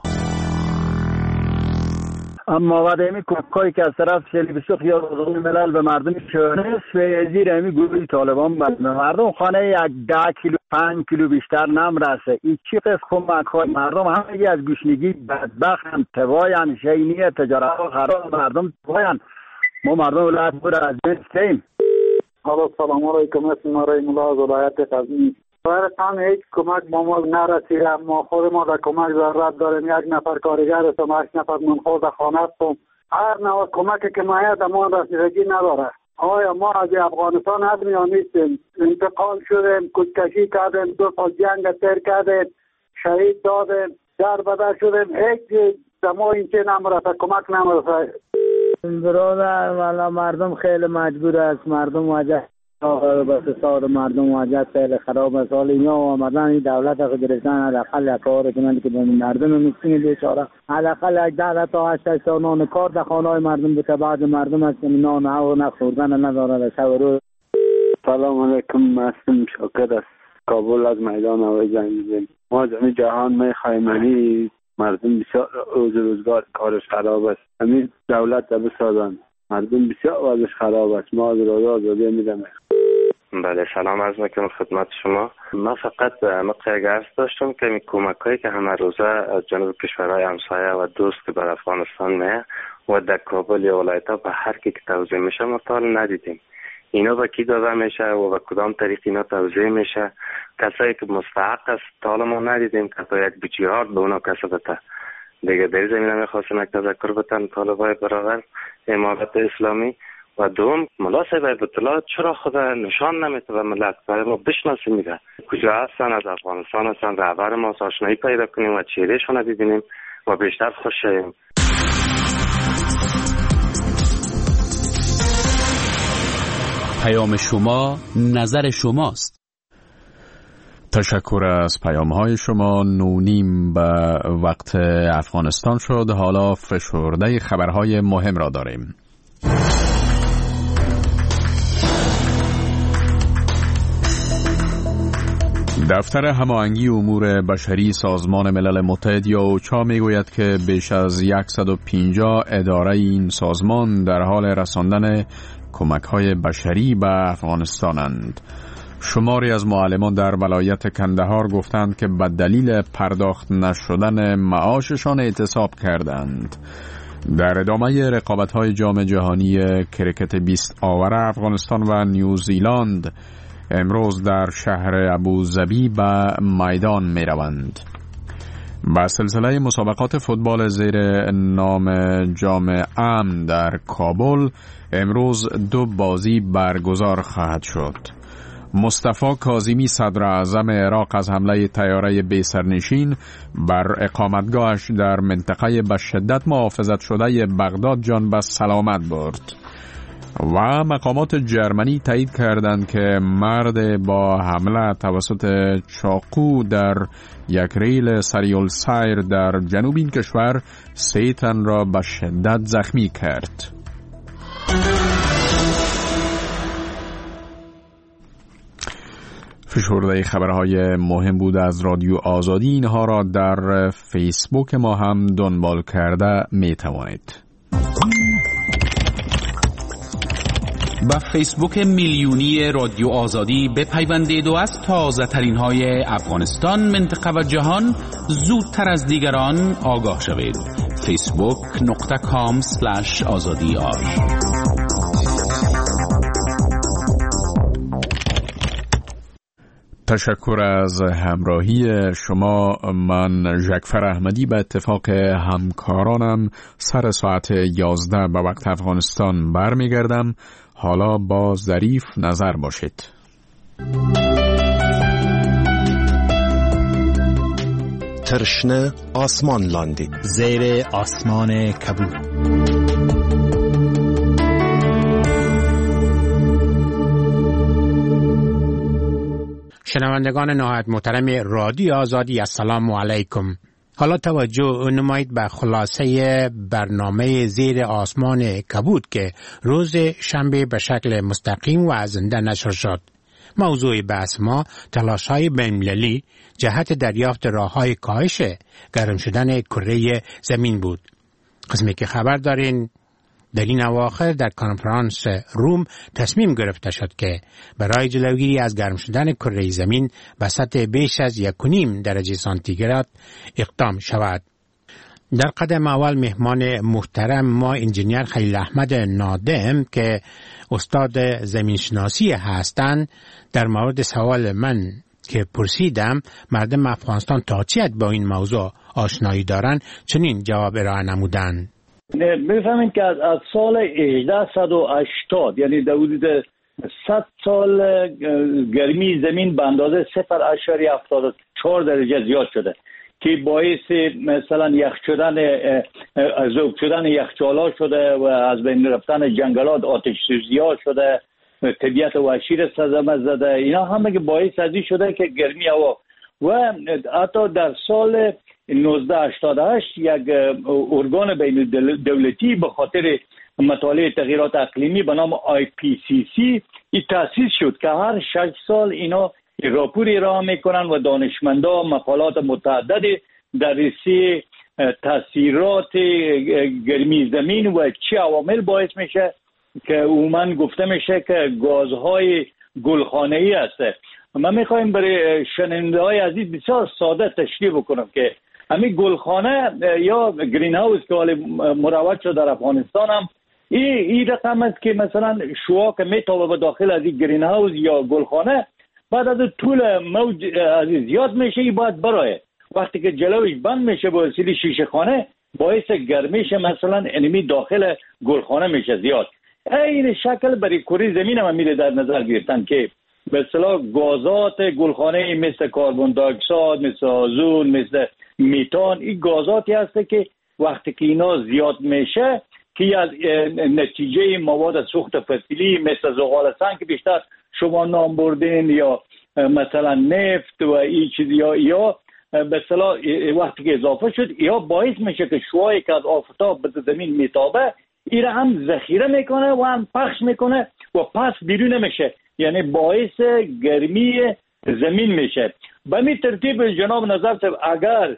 اما بعد همی کوکایی که از طرف شلی بسوخ یا روزون ملل به مردم شونست و زیر همی گروه طالبان به مردم خانه 10 کیلو 5 کیلو بیشتر نمرسه. این چی قصد کمک های مردم همگی از گوشنگی بدبخت هم تواین شینی تجارت ها خراب مردم تواین. ما مردم ولایت بود از بین. سلام علیکم، اسم مرای ملا از ولایت غزنی. برسان هیچ کمک با ما نرسیده. ما خود ما در کمک ضرورت داریم. 1 نفر کارگر هستم، 8 نفر منخور خانه هستم. هر نوع کمکی که مایه ما رسیدگی نداره. آیا ما از افغانستان حد یا نیستیم؟ انتقال شدیم، کشکشی کردیم، 2 سال جنگ تیر کردیم، شهید دادیم، در بدر شدیم. هیچ ما این چه نمرسه، کمک نمرسه. برادر مردم خیلی مجبور است. مردم واجه بس سال مردم واجه خیلی خراب است. حال اینا آمدن این دولت رو گرفتن، حداقل کار کنند که به مردم مسکین بیچاره حداقل 10 تا 8 تا نان کار در خانه‌های مردم بده. بعد مردم از نان و نخوردن نداره. شب روز. سلام علیکم، اسمم شاکر است. کابل از میدان هوایی زنگ می‌زنم. ما جمعی جهان می‌خوایم ولی مردم بسیار روزگار کارش خراب است. همین دولت را بسازن. مردم بسیار وضعش خراب است. ما از راه آزادی میدم. بله، سلام عرض میکنم خدمت شما. من فقط مقصد عرض داشتم که این کمکایی که همه روزه از جانب کشورهای همسایه و دوست که بر افغانستان میه و در کابل یا ولایت‌ها به هر کی که توزیع میشه ما تا ندیدیم. اینا به کی داده میشه و به کدام طریق اینا توزیع میشه؟ کسایی که مستحق است تا ما ندیدیم که تا یک بجهاد به اونا کسبته. دیگه در زمینه میخواستم یک تذکر بتن طالبای برابر امارت اسلامی و دوم ملا صاحب ایت الله چرا خود نشان نمیده و ملت برای ما بشناسیم میگه کجا هستن، از افغانستان هستن، رهبر ما آشنایی پیدا کنیم و چهرهشون ببینیم و بیشتر خوش شویم. پیام شما نظر شماست. تشکر از پیام‌های شما. 9:30 به وقت افغانستان شد. حالا فشرده خبرهای مهم را داریم. دفتر هماهنگی امور بشری سازمان ملل متحد یا اوچا میگوید که بیش از 150 اداره این سازمان در حال رساندن کمک‌های بشری به افغانستانند. شماری از معلمان در ولایت کندهار گفتند که به دلیل پرداخت نشدن معاششان اعتصاب کردند. در ادامه رقابت‌های جام جهانی کرکت 20 آور افغانستان و نیوزیلند امروز در شهر ابوظبی به میدان می روند. با سلسله مسابقات فوتبال زیر نام جام امن در کابل امروز 2 بازی برگزار خواهد شد. مصطفی کاظمی صدر اعظم عراق از حمله طیاره بی سرنشین بر اقامتگاهش در منطقه به شدت محافظت شده بغداد جان به سلامت برد. و مقامات جرمنی تایید کردند که مرد با حمله توسط چاقو در یک ریل سریالسیر در جنوب این کشور 3 تن را به شدت زخمی کرد. فشرده خبرهای مهم بود از رادیو آزادی. اینها را در فیسبوک ما هم دنبال کرده می توانید. با فیسبوک میلیونی رادیو آزادی بپیوندید و از تازه ترین های افغانستان، منطقه و جهان زودتر از دیگران آگاه شوید. facebook.com/azadi.ir. تشکر از همراهی شما. من ژکفر احمدی به اتفاق همکارانم سر ساعت 11 به وقت افغانستان برمیگردم. حالا با ظریف نظر باشید. ترشنه آسمان لاندی زیر آسمان کبود. شنوندگان نهایت محترم رادیو آزادی، السلام علیکم. حالا توجه نمایید به خلاصه برنامه زیر آسمان کبود که روز شنبه به شکل مستقیم و زنده نشر شد. موضوع بحث ما تلاش‌های بین‌المللی جهت دریافت راه‌های کاهش گرم شدن کره زمین بود. قسمی که خبر دارین در این اواخر در کنفرانس روم تصمیم گرفته شد که برای جلوگیری از گرم شدن کره زمین به سطح بیش از 1.5 درجه سانتیگراد اقدام شود. در قدم اول مهمان محترم ما انجینیر خلیل احمد نادم که استاد زمینشناسی هستند در مورد سوال من که پرسیدم مردم افغانستان تا چه حد با این موضوع آشنایی دارند چنین جواب ارائه نمودند. بفهمید که از سال 1880 یعنی در حدود 100 سال گرمی زمین به اندازه 0.74 درجه زیاد شده که باعث مثلا یخ شدن ذوب شدن یخچال‌ها شده و از بین رفتن جنگلات، آتش سوزی‌ها شده، طبیعت وحشی را صدمه زده. اینا همه که باعث از این شده که گرمی هوا و حتی در سال 1988 یک ارگان بین دولتی به خاطر مطالعه تغییرات اقلیمی به نام IPCC این تأسیس شد که هر 6 سال اینا راپوری ارائه میکنن و دانشمندا مقالات متعددی در رسی تاثیرات گرمی زمین و چه عوامل باعث میشه که عموما گفته میشه که گازهای گلخانه‌ای هست. من میخوایم برای شنونده‌های عزیز بسیار ساده تشریح بکنم که همین گلخانه یا گرین هاوس که حال مروج شده در افغانستان هم این رقم است که مثلا شعاع که میتابه به داخل از این گرین هاوس یا گلخانه بعد از طول موج زیاد میشه این باید برای وقتی که جلوش بند میشه با وسیله شیشه خانه باعث گرمیش مثلا انمی داخل گلخانه میشه زیاد. این شکل برای کره زمین هم میره در نظر گرفتن که به اصطلاح گازات گلخانه مثل کربن دی اکسید، مثل آزون، مثل میتان، این گازاتی هست که وقتی که اینا زیاد میشه که از نتیجه مواد سوخت فسیلی مثل زغال سنگ که بیشتر شما نام بردین یا مثلا نفت و این چیز یا به اصطلاح وقتی که اضافه شد یا باعث میشه که شعاعی که از آفتاب به زمین میتابه این هم ذخیره میکنه و هم پخش میکنه و پس بیرون نمیشه، یعنی باعث گرمی زمین میشه. به این ترتیب جناب نظر صاحب اگر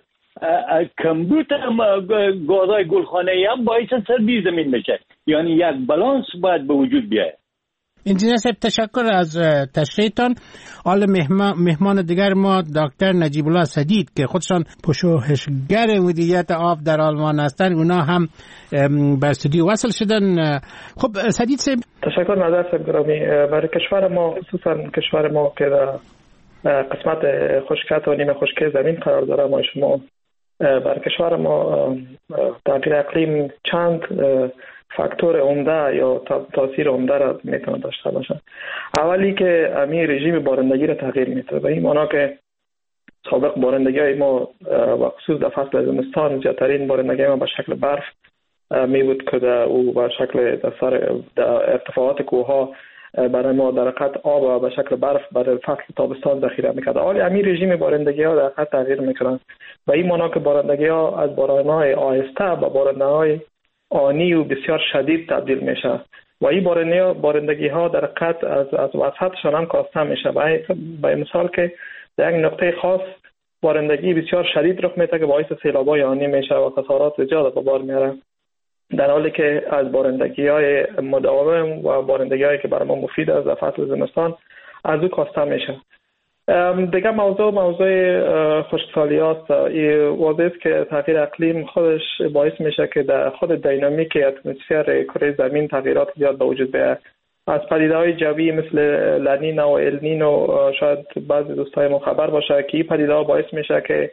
کمبود گازهای گلخانه هم باعث سردی زمین میشه، یعنی یک بالانس باید به وجود بیاید. انجینیر صاحب تشکر از تشریحتان. حال مهمان دیگر ما دکتر نجیب الله سدید که خودشان پژوهشگر مدیریت آب در آلمان هستند، اونا هم به استودیو وصل شدن. خب سدید صاحب تشکر نظر صاحب گرامی. برای کشور ما خصوصا کشور ما که در قسمت خشکیات و نیمه خشکی زمین قرار داره، ما شما برای کشور ما تغییر اقلیم چند فاکتور عمده یا تاثیر عمده را میتونه داشته باشه. اولی که همین رژیم بارندگی را تغییر میده، به این معنا که سابق بارندگی های ما و خصوص در فصل زمستان زیادترین بارندگی ما به شکل برف می بود که او به شکل در ارتفاعات کوه برای ما در حقیقت آب به شکل برف برای فصل تابستان ذخیره میکرد. حالی همین رژیم بارندگی ها در حقیقت تغییر میکنن و این معنا که بارندگی ها از بارانهای آهسته به بارانهای آنی و بسیار شدید تبدیل میشه و این بارندگی ها در حقیقت از وسطشان هم کاسته میشه. به مثال که در یک نقطه خاص بارندگی بسیار شدید رخ میده که باعث سیلاب‌های آنی میشه و خسارات زیاد به بار میاره، در حالی که از بارندگی های مداوم و بارندگی هایی که برای ما مفید است در فصل زمستان از او کاسته میشه. دیگه موضوع خشکسالی هاست. واضح است که تغییر اقلیم خودش باعث میشه که در خود دینامیک اتمسفر کره زمین تغییرات زیاد به وجود بیاید. از پدیده‌های جوی مثل لانینا و النینو شاید بعضی دوستای ما خبر باشه که این پدیده‌ها باعث میشه که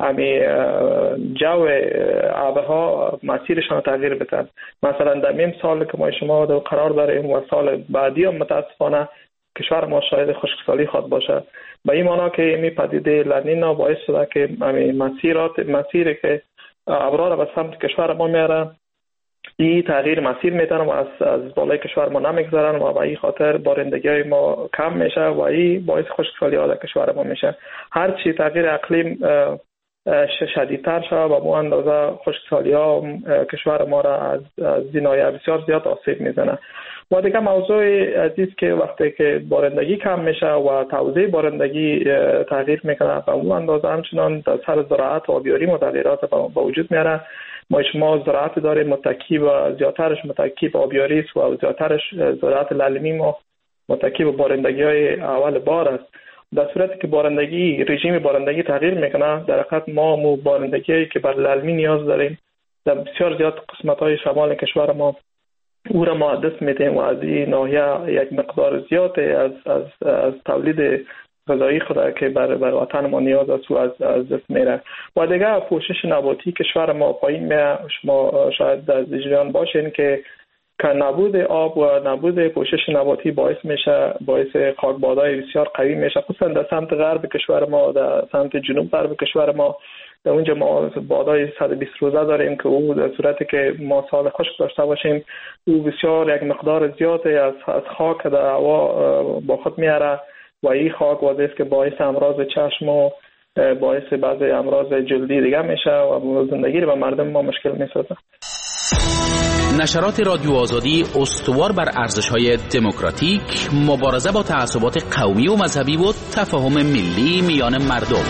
جو آبها مسیرشان تغییر بدن. مثلا در این سال که ما شما قرار داریم و سال بعدی هم متاسفانه کشور ما شاید خشکسالی خواد باشه. به این معنا که این پدیده لانینا باعث شده که مسیری که ابرها را به سمت کشور ما میاره این تغییر مسیر میتن و از بالای کشور ما نمیگذارن و به این خاطر بارندگی های ما کم میشه و این باعث خشکسالی ها در کشور ما میشه. هرچی تغییر اقلیم شدیدتر شد و با اندازه خشکسالی ها کشور ما را از زینایه بسیار زیاد آسیب میزنه. و دیگه موضوع عزیز که وقتی که بارندگی کم میشه و توزیع بارندگی تغییر میکنه و اون اندازه همچنان در سر زراعت و آبیاری متغیرات با وجود میاره. ما زراعت داریم متکی و زیادترش متکی به آبیاری است و زیادترش زراعت للمی ما متکی به بارندگی های اول بار است. در صورتی که رژیم بارندگی تغییر میکنه، در حقیقت ما بارندگی که بر للمی نیاز داریم در بسیار زیاد قسمت های شمال کشور ما او را ما دست میدیم و از این ناحیه یک مقدار زیاد از تولید غذایی خود که بر وطن ما نیاز است و از دست میره. و دیگه پوشش نباتی کشور ما پایین میره. شما شاید در جریان باشین که نبود آب و نبود پوشش نباتی باعث خاکبادهای بسیار قوی میشه، خصوصا در سمت غرب کشور ما، در سمت جنوب غرب کشور ما. در اونجا ما بادهای 120 روزه داریم که او در صورتی که ما سال خشک داشته باشیم او بسیار یک مقدار زیادی از خاک در هوا با خود میاره و این خاک واضح است که باعث امراض چشم و باعث بعضی امراض جلدی دیگه میشه و زندگی رو به مردم ما مشکل میسازه. نشرات رادیو آزادی استوار بر ارزش‌های دموکراتیک، مبارزه با تعصبات قومی و مذهبی و تفاهم ملی میان مردم.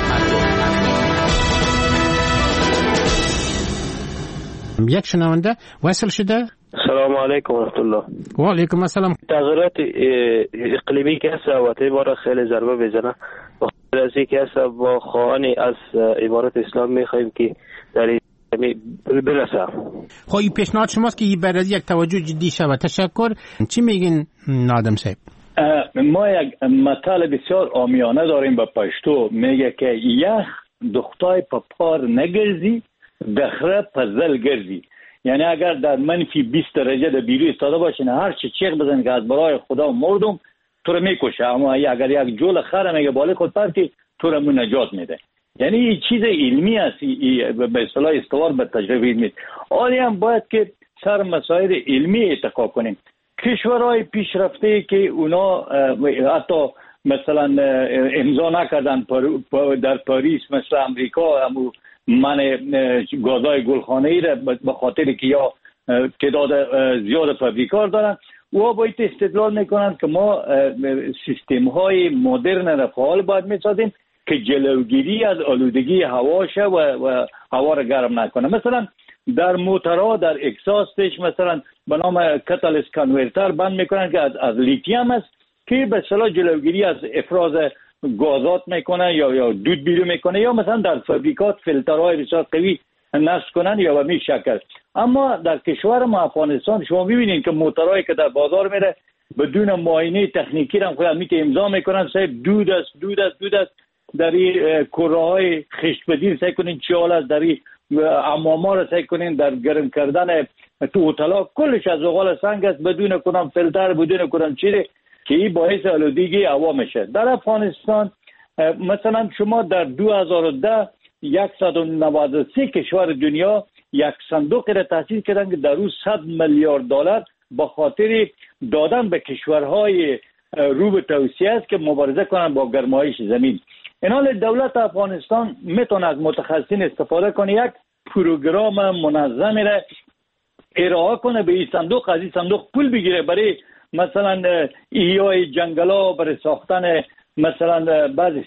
یک شنونده وصل شده. سلام علیکم و رحمت الله. و علیکم السلام. تغییرات اقلیمی که هست و تیبارا خیلی ضربه بزنه و خیلی از که هست با خواهانی از امارات اسلام میخواییم که در برسه. خب این پیشنهاد شماست که این برای یک توجه جدی شود. تشکر. چی میگین نادم صاحب؟ ما یک مطلب بسیار عامیانه داریم به پشتو، میگه که یخ دختای په پار نگرزی دخره پزل گرزی. یعنی اگر در منفی 20 درجه در بیرون ایستاده باشین هر چی چیغ بزنی که از برای خدا مردم تو رو میکشه، اما اگر یک جول خر میگه بالا خود پرتی تو رو نجات میده. یعنی این چیز علمی است، به اصطلاح استوار به تجربه علمی. آلی هم باید که سر مسائل علمی اتقا کنیم. کشورهای پیشرفته که اونا حتی مثلا امضا نکردن در پاریس مثل امریکا همو من گازهای گلخانه‌ای را به خاطر که یا تعداد زیاد فابریکار دارن و باید استدلال میکنن که ما سیستم های مدرن را فعال باید میسازیم که جلوگیری از آلودگی هوا شه و هوا را گرم نکنه. مثلا در موترها در اکساستش مثلا به نام کاتالیست کانورتر بند میکنن که از لیتیوم است که به اصطلاح جلوگیری از افراز گازات میکنه یا دود بیرون میکنه، یا مثلا در فابریکات فیلترهای بسیار قوی نصب کنن یا به می شکل. اما در کشور ما افغانستان شما میبینید که موترهایی که در بازار میره بدون معاینه تکنیکی هم خودم میگه امضا میکنن صاحب دود است در این کره خشت بدین سعی کنین چیال است، در این عماما رو سعی کنین در گرم کردن تو اتلا کلش از زغال سنگ است بدون کنم فیلتر بدون کنم چیزی که این باعث آلودگی هوا میشه. در افغانستان مثلا شما در 2010 193 کشور دنیا یک صندوق را تأسیس کردن که در روز 100 میلیارد دلار به خاطر دادن به کشورهای رو به توسعه است که مبارزه کنند با گرمایش زمین. این حال دولت افغانستان میتونه از متخصصین استفاده کنه، یک پروگرام منظم را ارائه کنه به این صندوق، از این صندوق پول بگیره برای مثلا احیای جنگلا، برای ساختن مثلا بعضی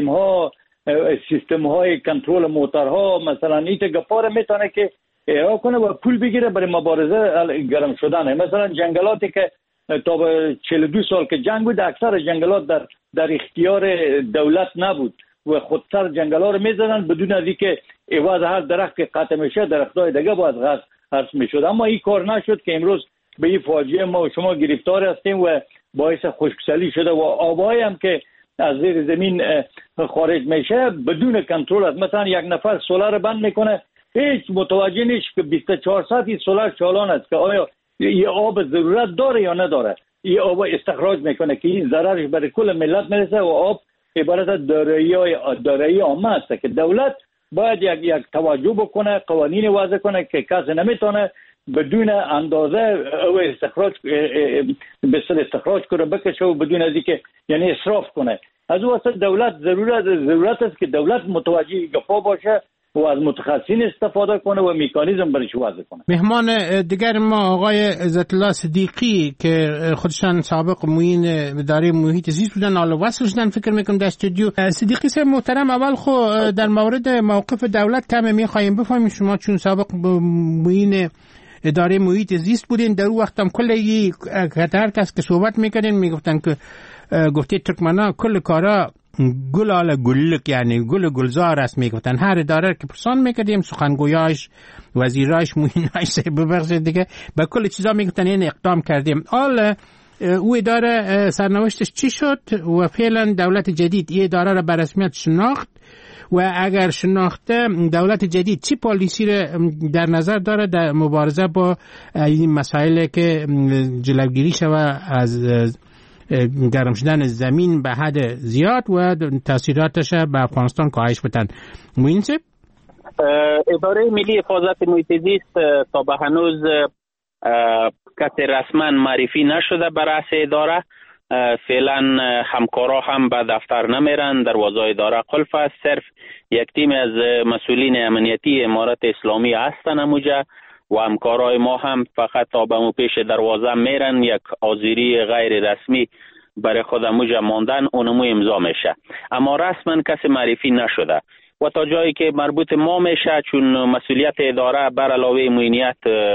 سیستم های کنترل موترها، مثلا این گپا میتونه که ارائه کنه و پول بگیره برای مبارزه گرم شدن. مثلا جنگلاتی که تا به 42 سال که جنگ بود اکثر جنگلات در اختیار دولت نبود و خودسر جنگلا رو میزدن بدون از اینکه عوض هر درخت که قطع میشه درختای دیگه باید غرس میشد. اما این کار نشد که امروز به این فاجعه ما و شما گرفتار هستیم و باعث خشکسالی شده و آبایی هم که از زیر زمین خارج میشه بدون کنترل است. مثلا یک نفر سولار بند میکنه هیچ متوجه نیست که 24 ساعت این سولار چالان است که آیا این آب ضرورت داره یا نداره. این آب استخراج میکنه که این ضررش برای کل ملت میرسه و آب عبارت از دارایی عامه است که دولت باید یک توجه بکنه، قوانین وضع کنه که کسی نمیتونه بدون اندازه او استخراج کنه بکشه و بدون از اینکه یعنی اسراف کنه. از واسه دولت ضرورت است که دولت متوجه گپا باشه و از متخصصین استفاده کنه و مکانیزم برش وضع کنه. مهمان دیگر ما آقای عزت الله صدیقی که خودشان سابق معین اداره محیط زیست بودن، حالا وصل شدن فکر میکنم در استودیو. صدیقی صاحب محترم، اول خو در مورد موقف دولت کم میخوایم بفهمیم. شما چون سابق معین اداره محیط زیست بودین، در اون وقت هم کل هر کس که صحبت میکردین میگفتن که گفته ترکمنا کل کارا گل آل گلک، یعنی گل گلزار است میگفتن. هر اداره که پرسان میکردیم سخنگویاش وزیراش مویناش ببخشید دیگه به کل چیزا میگفتن این اقدام کردیم. حالا او اداره سرنوشتش چی شد و فعلا دولت جدید این اداره را به رسمیت شناخت و اگر شناخته دولت جدید چی پالیسی را در نظر داره در مبارزه با این مسائلی که جلوگیری شود از گرم شدن زمین به حد زیاد و تاثیراتش به افغانستان کاهش بدن؟ موینسه اداره ملی حفاظت محیط زیست تا به هنوز کسی رسما معرفی نشده بر رأس اداره. فعلا همکارا هم به دفتر نمیرن، دروازه اداره قلف است. صرف یک تیم از مسئولین امنیتی امارت اسلامی هستن اموجا و همکارای ما هم فقط تا به پیش دروازه میرن، یک حاضری غیر رسمی برای خود اموجا ماندن اونمو امضا میشه، اما رسما کسی معرفی نشده. و تا جایی که مربوط ما میشه، چون مسئولیت اداره بر علاوه معینیت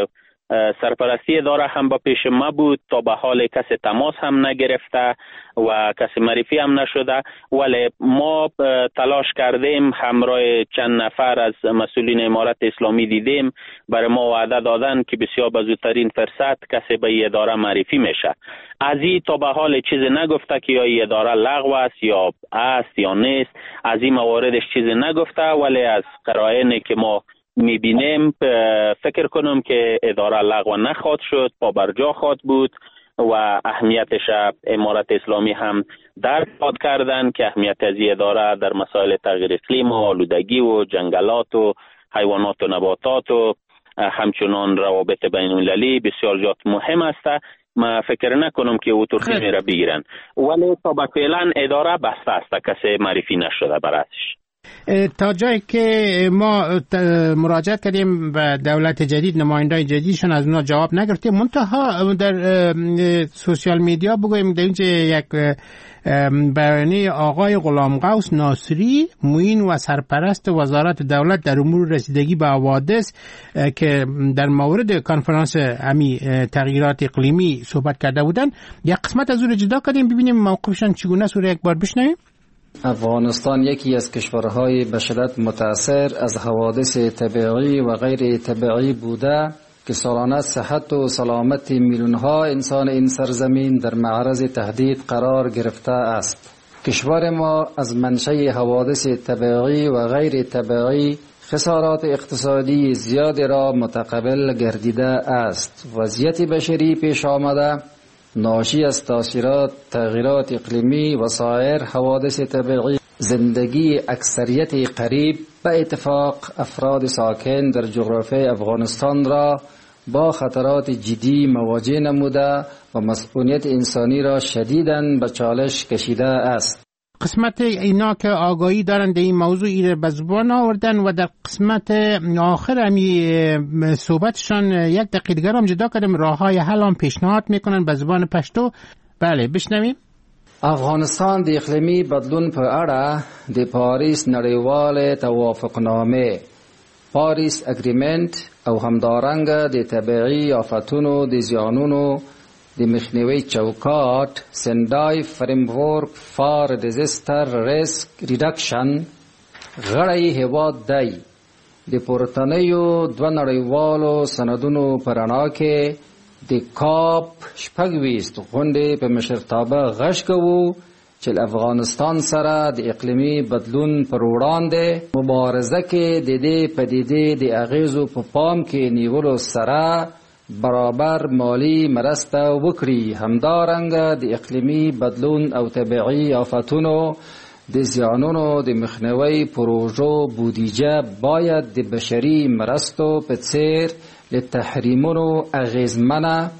سرپرستی اداره هم با پیش ما بود، تا به حال کسی تماس هم نگرفته و کسی معرفی هم نشده، ولی ما تلاش کردیم، همراه چند نفر از مسئولین امارت اسلامی دیدیم، برای ما وعده دادن که بسیار به زودترین فرصت کسی به اداره معرفی میشه. از این تا به حال چیزی نگفته که یا اداره لغو است یا است یا نیست، از این مواردش چیزی نگفته، ولی از قرائنی که ما میبینیم فکر کنم که اداره لغو نخواهد شد، پابرجا خواهد بود و اهمیتش امارت اسلامی هم درک کردن که اهمیت از اداره در مسائل تغییر اقلیم و آلودگی و جنگلات و حیوانات و نباتات و همچنان روابط بین المللی بسیار زیاد مهم است. ما فکر نکنم که او ترخیمی را بگیرن، ولی تا به فعلا اداره بسته است، کسی معرفی نشده برایش. تا جایی که ما مراجعه کردیم به دولت جدید، نمایندای جدیدشون از اونا جواب نگرفتیم. منتها در سوشال میدیا بگویم در اینجا یک بیانیه آقای غلام قوس ناصری، معین و سرپرست وزارت دولت در امور رسیدگی به حوادث، که در مورد کنفرانس تغییرات اقلیمی صحبت کرده بودن، یک قسمت از اون جدا کردیم ببینیم موقفشان چگونه است. یک بار بشنویم. افغانستان یکی از کشورهای به شدت متاثر از حوادث طبیعی و غیر طبیعی بوده که سالانه صحت و سلامت میلیون‌ها انسان این سرزمین در معرض تهدید قرار گرفته است. کشور ما از منشأ حوادث طبیعی و غیر طبیعی خسارات اقتصادی زیاد را متقبل گردیده است. وضعیت بشری پیش آمده ناشی از تاثیرات تغییرات اقلیمی و سایر حوادث طبیعی زندگی اکثریت قریب به اتفاق افراد ساکن در جغرافیای افغانستان را با خطرات جدی مواجه نموده و مسئولیت انسانی را شدیداً به چالش کشیده است. قسمت اینا که آگاهی دارند این موضوع ایره به زبان آوردن و در قسمت آخر همی صحبتشان یک دقیقه دیگر هم جدا کردیم، راه های حل هم پیشنهاد میکنن به زبان پشتو. بله بشنویم. افغانستان د اقلیمی بدلون په اړه د پاریس نړیوال توافقنامه پاریس اگریمنت او همدارنګه د طبيعي آفتونو د زیانونو د مخنیوي چوکاټ سندای فریمورک فار ډیزاستر ریسک ریډکشن غړی هیواد دی. د پورتنیو دوه نړیوالو سندونو پرانا کې د کاپ 26 غونډې په مشرتابه غږ کوو چې افغانستان سره د اقلیمي بدلون پر وړاندې مبارزه کې د دې پدیدې د اغیزو په پام کې نیولو سره برابر مالی مرسته وکړي. همدارنګه د اقلیمي بدلون او طبيعي آفتونو د زیانونو د مخنیوي پروژو بودیجه باید د بشري مرستو په څیر له تحریمونو اغیزمنه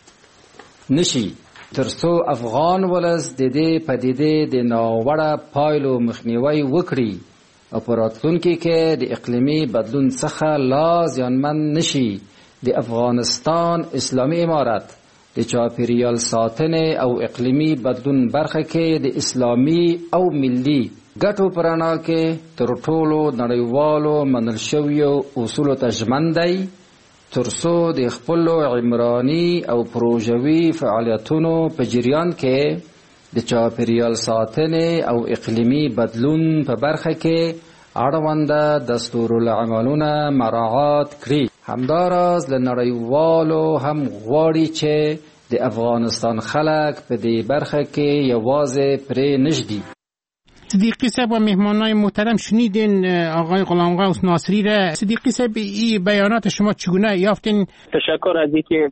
نشي، ترڅو افغان ولس د دې پدیدې د ناوړه پایلو مخنیوي وکړي او په راتلونکي کې د اقلیمي بدلون څخه لا زیانمن نشي. د افغانستان اسلامي امارت د چاپیریال ساتنې او اقلیمي بدلون برخه کې د اسلامي او ملي ګټو پرانا کې تر ټولو نړیوالو منل شویو اصولو ته ژمن دی، ترڅو د خپلو عمراني او پروژوي فعالیتونو په جریان کې د چاپیریال ساتنې او اقلیمي بدلون په برخه کې اړونده دستورالعملونه مراعات کړي. همداراز له نړیوالو هم غواړي چې د افغانستان خلک په دې برخه کې یوازې پرې نږدي. صدیقی صاحب و مهمانای محترم شنیدین آقای غلام قوس ناصری را. صدیقی صاحب این بیانات شما چگونه یافتین؟ تشکر از اینکه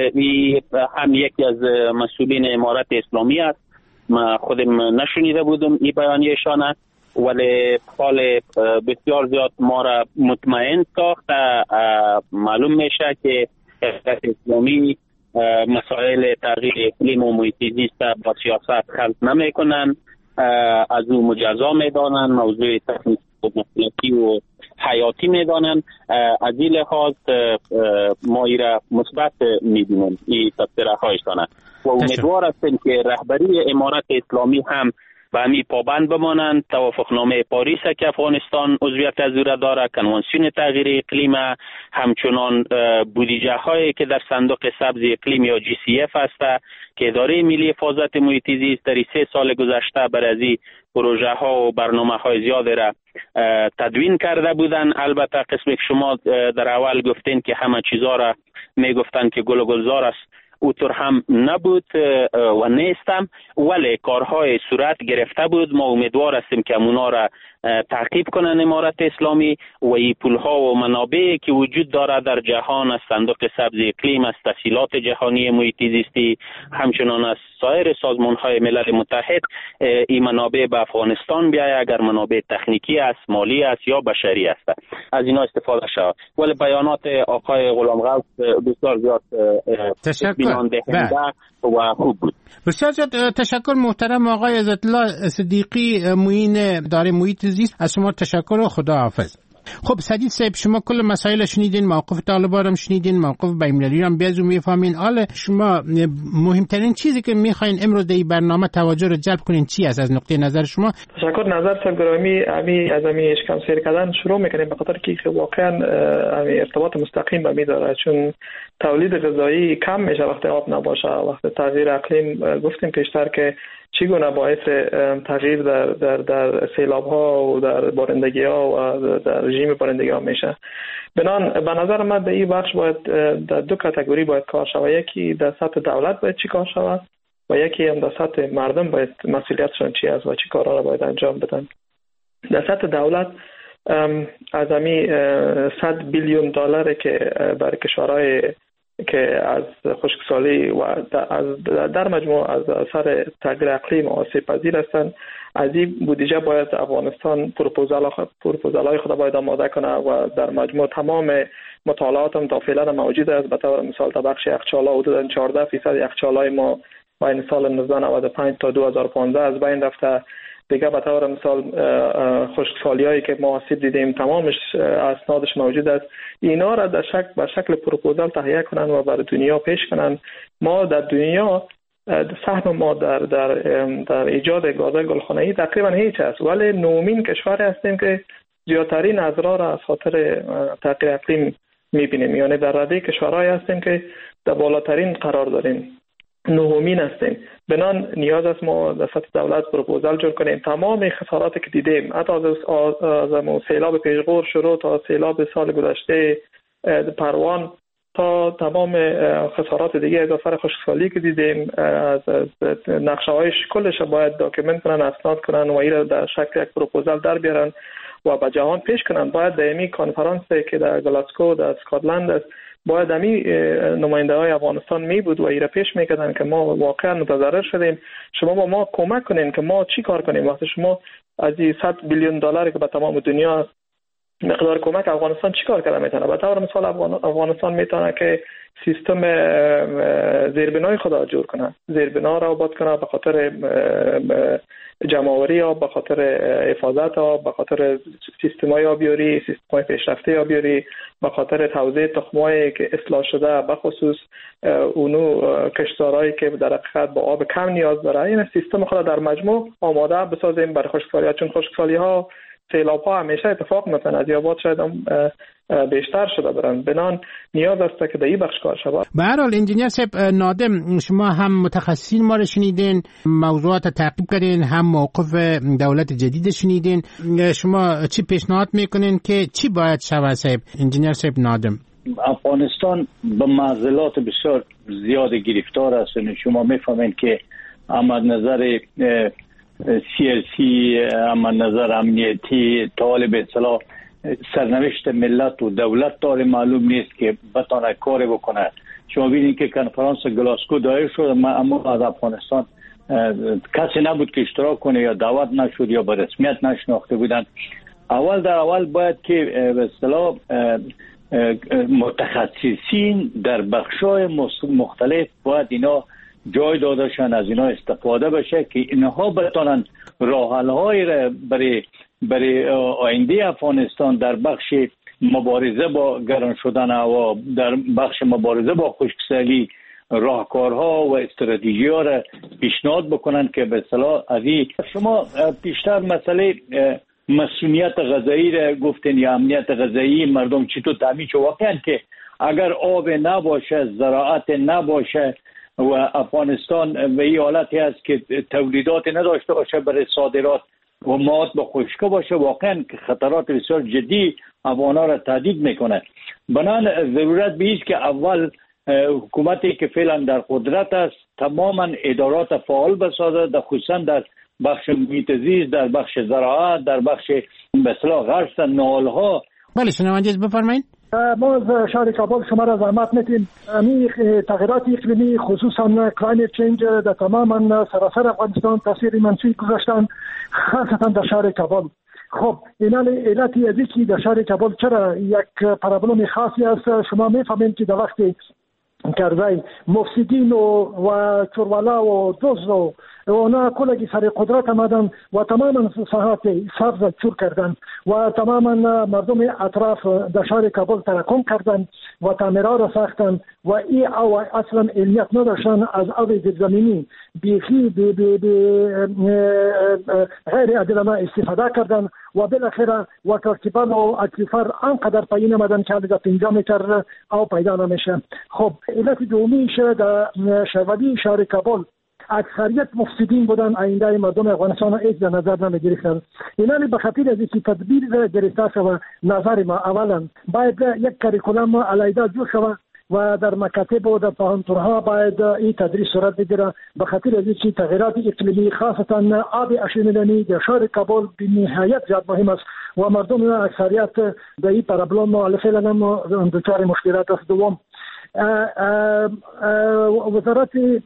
هم یکی از مسئولین امارت اسلامی است. ما خودم نشنیده بودم این بیانیه‌شان، ولی حال بسیار زیاد ما را مطمئن ساخت. معلوم میشه که امارت اسلامی مسائل تغییر اقلیم و محیط زیست با سیاست خلط نمیکنن، از او مجزا میدانن، موضوع تکنیکی و مسئولیتی و حیاتی میدانن. از این لحاظ ما ای را مثبت میبینیم این تبصره هایشان و امیدوار هستیم که رهبری امارت اسلامی هم و همی پابند بمانند. توافقنامه پاریس که افغانستان عضویت از او داره، کنوانسیون تغییر اقلیم، همچنان بودجه هایی که در صندوق سبز اقلیم یا GCF است که اداره ملی حفاظت محیط زیست در 3 سال گذشته بر از پروژه ها و برنامه های زیاد را تدوین کرده بودن. البته قسم که شما در اول گفتین که همه چیزا را میگفتن که گل و گلزار است، اوطور هم نبود و نیستم، ولی کارهای صورت گرفته بود. ما امیدوار هستیم که اونا را تعقیب کنن امارت اسلامی و این پولها و منابعی که وجود داره در جهان از صندوق سبز اقلیم، از تسهیلات جهانی محیط زیستی، همچنان از سایر سازمان‌های ملل متحد، این منابع به افغانستان بیاید. اگر منابع تکنیکی است، مالی است یا بشری است، از اینا استفاده شود. ولی بیانات آقای غلام غوث بسیار زیاد اطمینان دهنده و خوب بود. بسیار زیاد تشکر محترم آقای عزت‌الله صدیقی، معین اداره محیط زیست. از شما تشکر و خدا حافظ. خب سدید صاحب، شما کل مسائل شنیدین، موقف طالبان هم شنیدین، موقف بین‌المللی هم بیازو میفهمین. حالا شما مهمترین چیزی که میخواین امروز در این برنامه توجه رو جلب کنین چی است از نقطه نظر شما؟ تشکر. نظر صاحب گرامی، از امی اشکام سیر کردن شروع میکنیم به خاطر که واقعا امی ارتباط مستقیم به می داره، چون تولید غذایی کم میشه وقتی آب نباشه. وقتی تغییر اقلیم گفتیم پیشتر که چگونه باعث تغییر در سیلاب ها و در بارندگی ها و در رژیم بارندگی ها میشه. به نظر من در این بخش باید در 2 کاتگوری باید کار شود. یکی در سطح دولت باید چی کار شود و یکی هم در سطح مردم باید مسئولیتشون چی است و چی کارها را باید انجام بدن. در سطح دولت از امی 100 بیلیون دلار که برای کشورهای که از خشکسالی و در مجموع از اثر تغییر اقلیم آسیب پذیر هستند، از این بودجه باید افغانستان پروپوزال‌های خود باید آماده کنه و در مجموع تمام مطالعات هم تا فعلا موجود است. به طور مثال در بخش یخچال‌ها حدود 14% یخچال‌های ما بین سال 1995 تا 2015 از بین رفته. دیگه به طور مثال خشکسالی هایی که ما آسیب دیدیم تمامش اسنادش موجود است. اینا را به شکل پروپوزال تهیه کنن و برای دنیا پیش کنن. ما در دنیا سهم ما در ایجاد گازهای گلخانه‌ای تقریبا هیچ است، ولی نومین کشور هستیم که زیادترین اضرار را از خاطر تغییر اقلیم میبینیم. یعنی در رده کشورهایی هستیم که در بالاترین قرار داریم، نهمین هستیم. بنان نیاز است ما در سطح دولت پروپوزال جور کنیم. تمام خساراتی که دیدیم، حتی از سیلاب پیشگور شروع تا سیلاب سال گذشته پروان تا تمام خسارات دیگه از اثر خشکسالی که دیدیم، از نقشه‌هایش کلش باید داکیومنت کنن، اسناد کنن و این در شکل یک پروپوزال در بیارن و به جهان پیش کنن. باید در این کنفرانسی که در گلاسکو در اسکاتلند است باید همی نماینده های افغانستان می بود و ایره پیش میکردن که ما واقعا متضرر شدیم، شما با ما کمک کنین که ما چی کار کنیم. وقتی شما از 100 بیلیون دلار که به تمام دنیا مقدار کمک افغانستان چی کار کرده میتونه؟ به طور مثال افغانستان میتونه که سیستم زیربنای خدا جور کنه، زیربنا را آباد کنه به خاطر جمع‌آوری آب، به خاطر حفاظت آب، به خاطر سیستم‌های آبیاری، سیستم‌های پیشرفته آبیاری، به خاطر توزیع تخم‌هایی که اصلاح شده، به خصوص اونو کشتزارهایی که در حقیقت با آب کم نیاز داره. این سیستم خود در مجموع آماده بسازیم برای خشکسالی‌ها، چون خشکسالی‌ها سیلاب‌ها همیشه اتفاق می‌کنه، از یابات شاید هم بیشتر شده برن. بنان نیاز است که در این بخش کار شود. به هر حال انجینیر صاحب نادم، شما هم متخصصین ما رو شنیدین، موضوعات تعقیب کردین، هم موقف دولت جدید شنیدین. شما چی پیشنهاد میکنین که چی باید شود صاحب؟ انجینیر صاحب نادم، افغانستان به معضلات بسیار زیاد گرفتار است. شما میفهمین که اما نظر سیاسی، اما نظر امنیتی، طالب اصلاح، سرنوشت ملت و دولت داره معلوم نیست که بتانه کاری بکنه. شما ببینید که کنفرانس گلاسکو دایر شد، اما از افغانستان کسی نبود که اشتراک کنه یا دعوت نشد یا به رسمیت نشناخته بودن. اول باید که به اصطلاح متخصصین در بخشای مختلف باید اینا جای دادشن، از اینا استفاده بشه که اینها بتانن راه حل‌های را برای آینده افغانستان در بخش مبارزه با گران شدن هوا، در بخش مبارزه با خشکسالی راهکارها و استراتژی ها را پیشنهاد بکنن که به اصطلاح از شما بیشتر مسئله مسئولیت غذایی را گفتین یا امنیت غذایی مردم چطور تامین شه. واقعا که اگر آب نباشه، زراعت نباشه و افغانستان به این حالتی است که تولیدات نداشته باشه برای صادرات و مواد به خشکی باشه، واقعا خطرات بسیار جدی افغانا را تهدید میکنه. بنابراین ضرورت به است که اول حکومتی که فعلا در قدرت است تماما ادارات فعال بسازد، خصوصا در بخش محیط زیست، در بخش زراعت، در بخش به اصطلاح غرس نالها. بله شنونده بفرمایید. ما از شهر کابل شما را زحمت میدیم. تغییرات اقلیمی خصوصا کلایمت چینج در تماما سراسر افغانستان تاثیر منفی گذاشتن، خاصتا در شهر کابل. خب این علتی از اینکه در شهر کابل چرا یک پرابلم خاصی است، شما میفهمید که در وقتی کرزی مفسدین و چوروالا و دوز و اونا کلگی سر قدرت آمدن و تماما ساحات سبز چور کردن و تماما مردم اطراف در شهر کابل تراکم کردن و تعمیرات را ساختن و این او اصلا علمیت نداشتن از آب زیرزمینی بیخی غیر عادلانه استفاده کردن و بالاخره واترکیبل و اکویفر آنقدر پایین آمدن که در 5 متر او پیدا نمیشه. خب علت دومیش در شوالی شهر کابل اکثریت مفسدین بودن، آینده مردم افغانستان را در نظر نمی‌گرفتند. اینانی به خاطر از اینکه تدبیر گرفته شود، نظر ما اولا باید یک کاریکولم علیحده جور شود و در مکاتب و در پوهنتون‌ها باید این تدریس صورت بگیره. به خاطر از اینکه تغییرات اقلیمی خاصتا آب اشیملانی در شهر کابل به نهایت زیاد مهم است و مردم اکثریت در این پرابلم فعلا هم دچار مشکلات است. دوم وزارت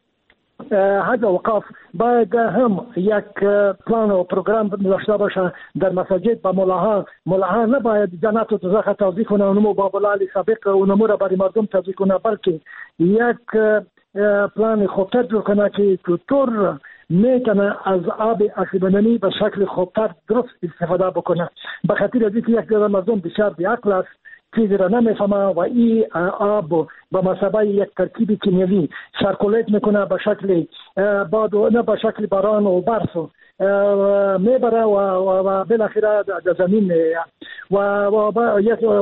حج و اوقاف باید هم یک پلان و پروگرام داشته باشه در مساجد با ملاها نباید جنات و دوزخ توضیح کنه اونمو با بلال سابق اونمو را برای مردم توضیح کنه، بلکه یک پلان خوبتر جور کنه که چطور میتونه از آب آسیبانانی به شکل خوبتر درست استفاده بکنه. به خاطر از اینکه یک مردم بسیار بی‌عقل است، چیزی را نمیفهمه و این آب به مثابه یک ترکیب کیمیایی سرکولیت میکنه به شکل باد و نه به شکل باران و برف میبره و بالاخره در زمین میاد و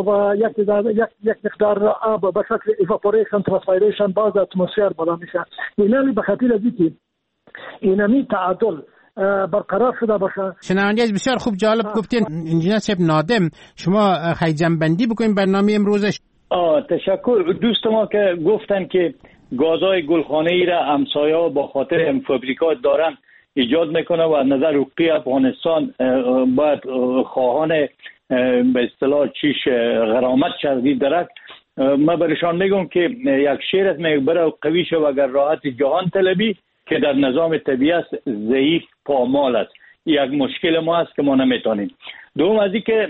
یک مقدار آب به شکل ایواپوریشن ترانسپیریشن باز اتمسفر بالا میشه. اینمی به خاطر از اینکه اینمی تعادل برقرار شده باشه. شنونده بسیار خوب جالب گفتین انجینر صاحب نادم، شما خیلی جنبندی بکنین برنامه امروزش. تشکر. دوست ما که گفتن که گازهای گلخانه‌ای را همسایه‌ها با خاطر فابریکات دارن ایجاد میکنه و نظر حقوقی افغانستان باید خواهان به اصطلاح چیش غرامت شدید دارد. ما برشان میگم که یک شعر است میگه قوی شو اگر راحت جهان طلبی که در نظام طبیعت ضعیف پامال است. یک مشکل ما است که ما نمیتونیم. دوم از اینکه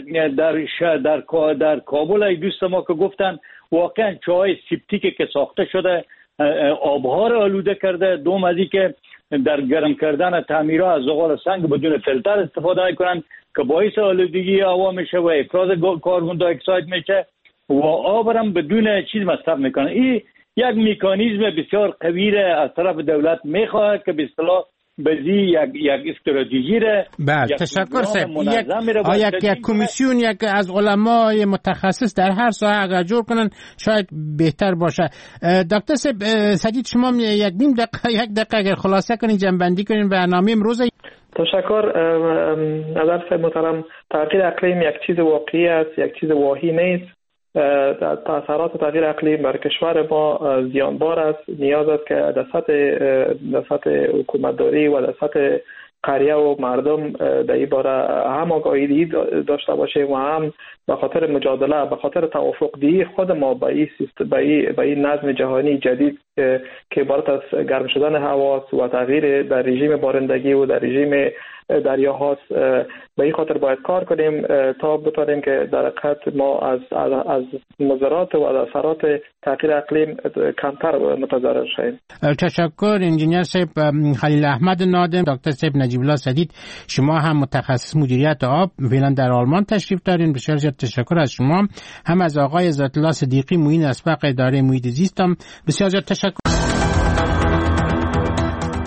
در کابل دوست ما که گفتن واقعا چاهای سیپتیکی که ساخته شده آبها را آلوده کرده. دوم از اینکه در گرم کردن تعمیرات از زغال سنگ بدون فیلتر استفاده میکنن که باعث آلودگی هوا میشه و افراز کربن دی اکساید میشه و آب هم بدون چیز مصرف میکنن. این یک مکانیزم بسیار قوی از طرف دولت میخواد که به اصطلاح بزی یک استراتژی را. بله تشکر صاحب. یک کمیسیون یک از علمای متخصص در هر ساحه اگر جور کنن شاید بهتر باشه. دکتر صاحب سجید شما یک دقیقه اگر خلاصه کنین جنبندی کنین برنامه امروز. تشکر. نظر صاحب محترم، تغییر اقلیم یک چیز واقعی است، یک چیز واهی نیست. تاثیرات تغییر اقلیم بر کشور ما زیانبار است. نیاز است که در سطح حکومتداری و در سطح قریه و مردم در این باره هم آگاهی داشته باشیم و هم به خاطر مجادله، به خاطر توافق دی خود ما به این نظم جهانی جدید که عبارت از گرم شدن هواست و تغییر در رژیم بارندگی و در رژیم دریاهاست، به این خاطر باید کار کنیم تا بتوانیم که در حقیقت ما از مضرات و اثرات تغییر اقلیم کمتر متضرر شویم. تشکر انجینر صاحب خلیل احمد نادم. دکتر صاحب نجیب الله سدید، شما هم متخصص مدیریت آب فعلا در آلمان تشریف دارین. بسیار زیاد تشکر از شما. هم از آقای عزت الله صدیقی معین اسبق اداره محیط زیست هم بسیار زیاد تشکر.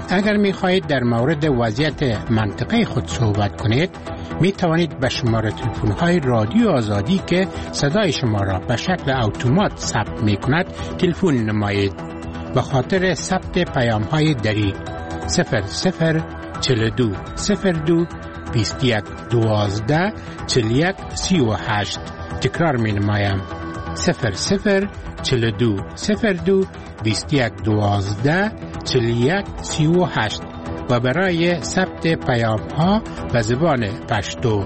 اگر می خواهید در مورد وضعیت منطقه خود صحبت کنید می توانید به شماره تلفن های رادیو آزادی که صدای شما را به شکل اتومات ثبت می کند تلفن نمایید. به خاطر ثبت پیام های دری 0042 02 21 12 41 38. تکرار می نمایم 0042 02 21 12 41 38 و برای ثبت پیام ها به زبان پشتو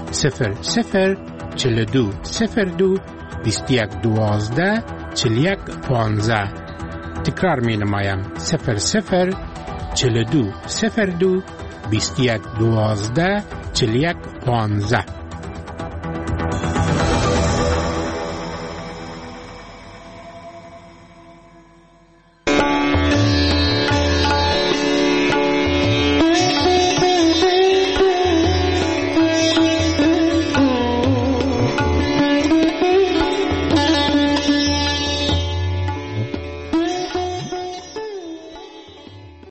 0042 02 21 12 41 15. تکرار می نمایم 0042 02 21 12 41 15.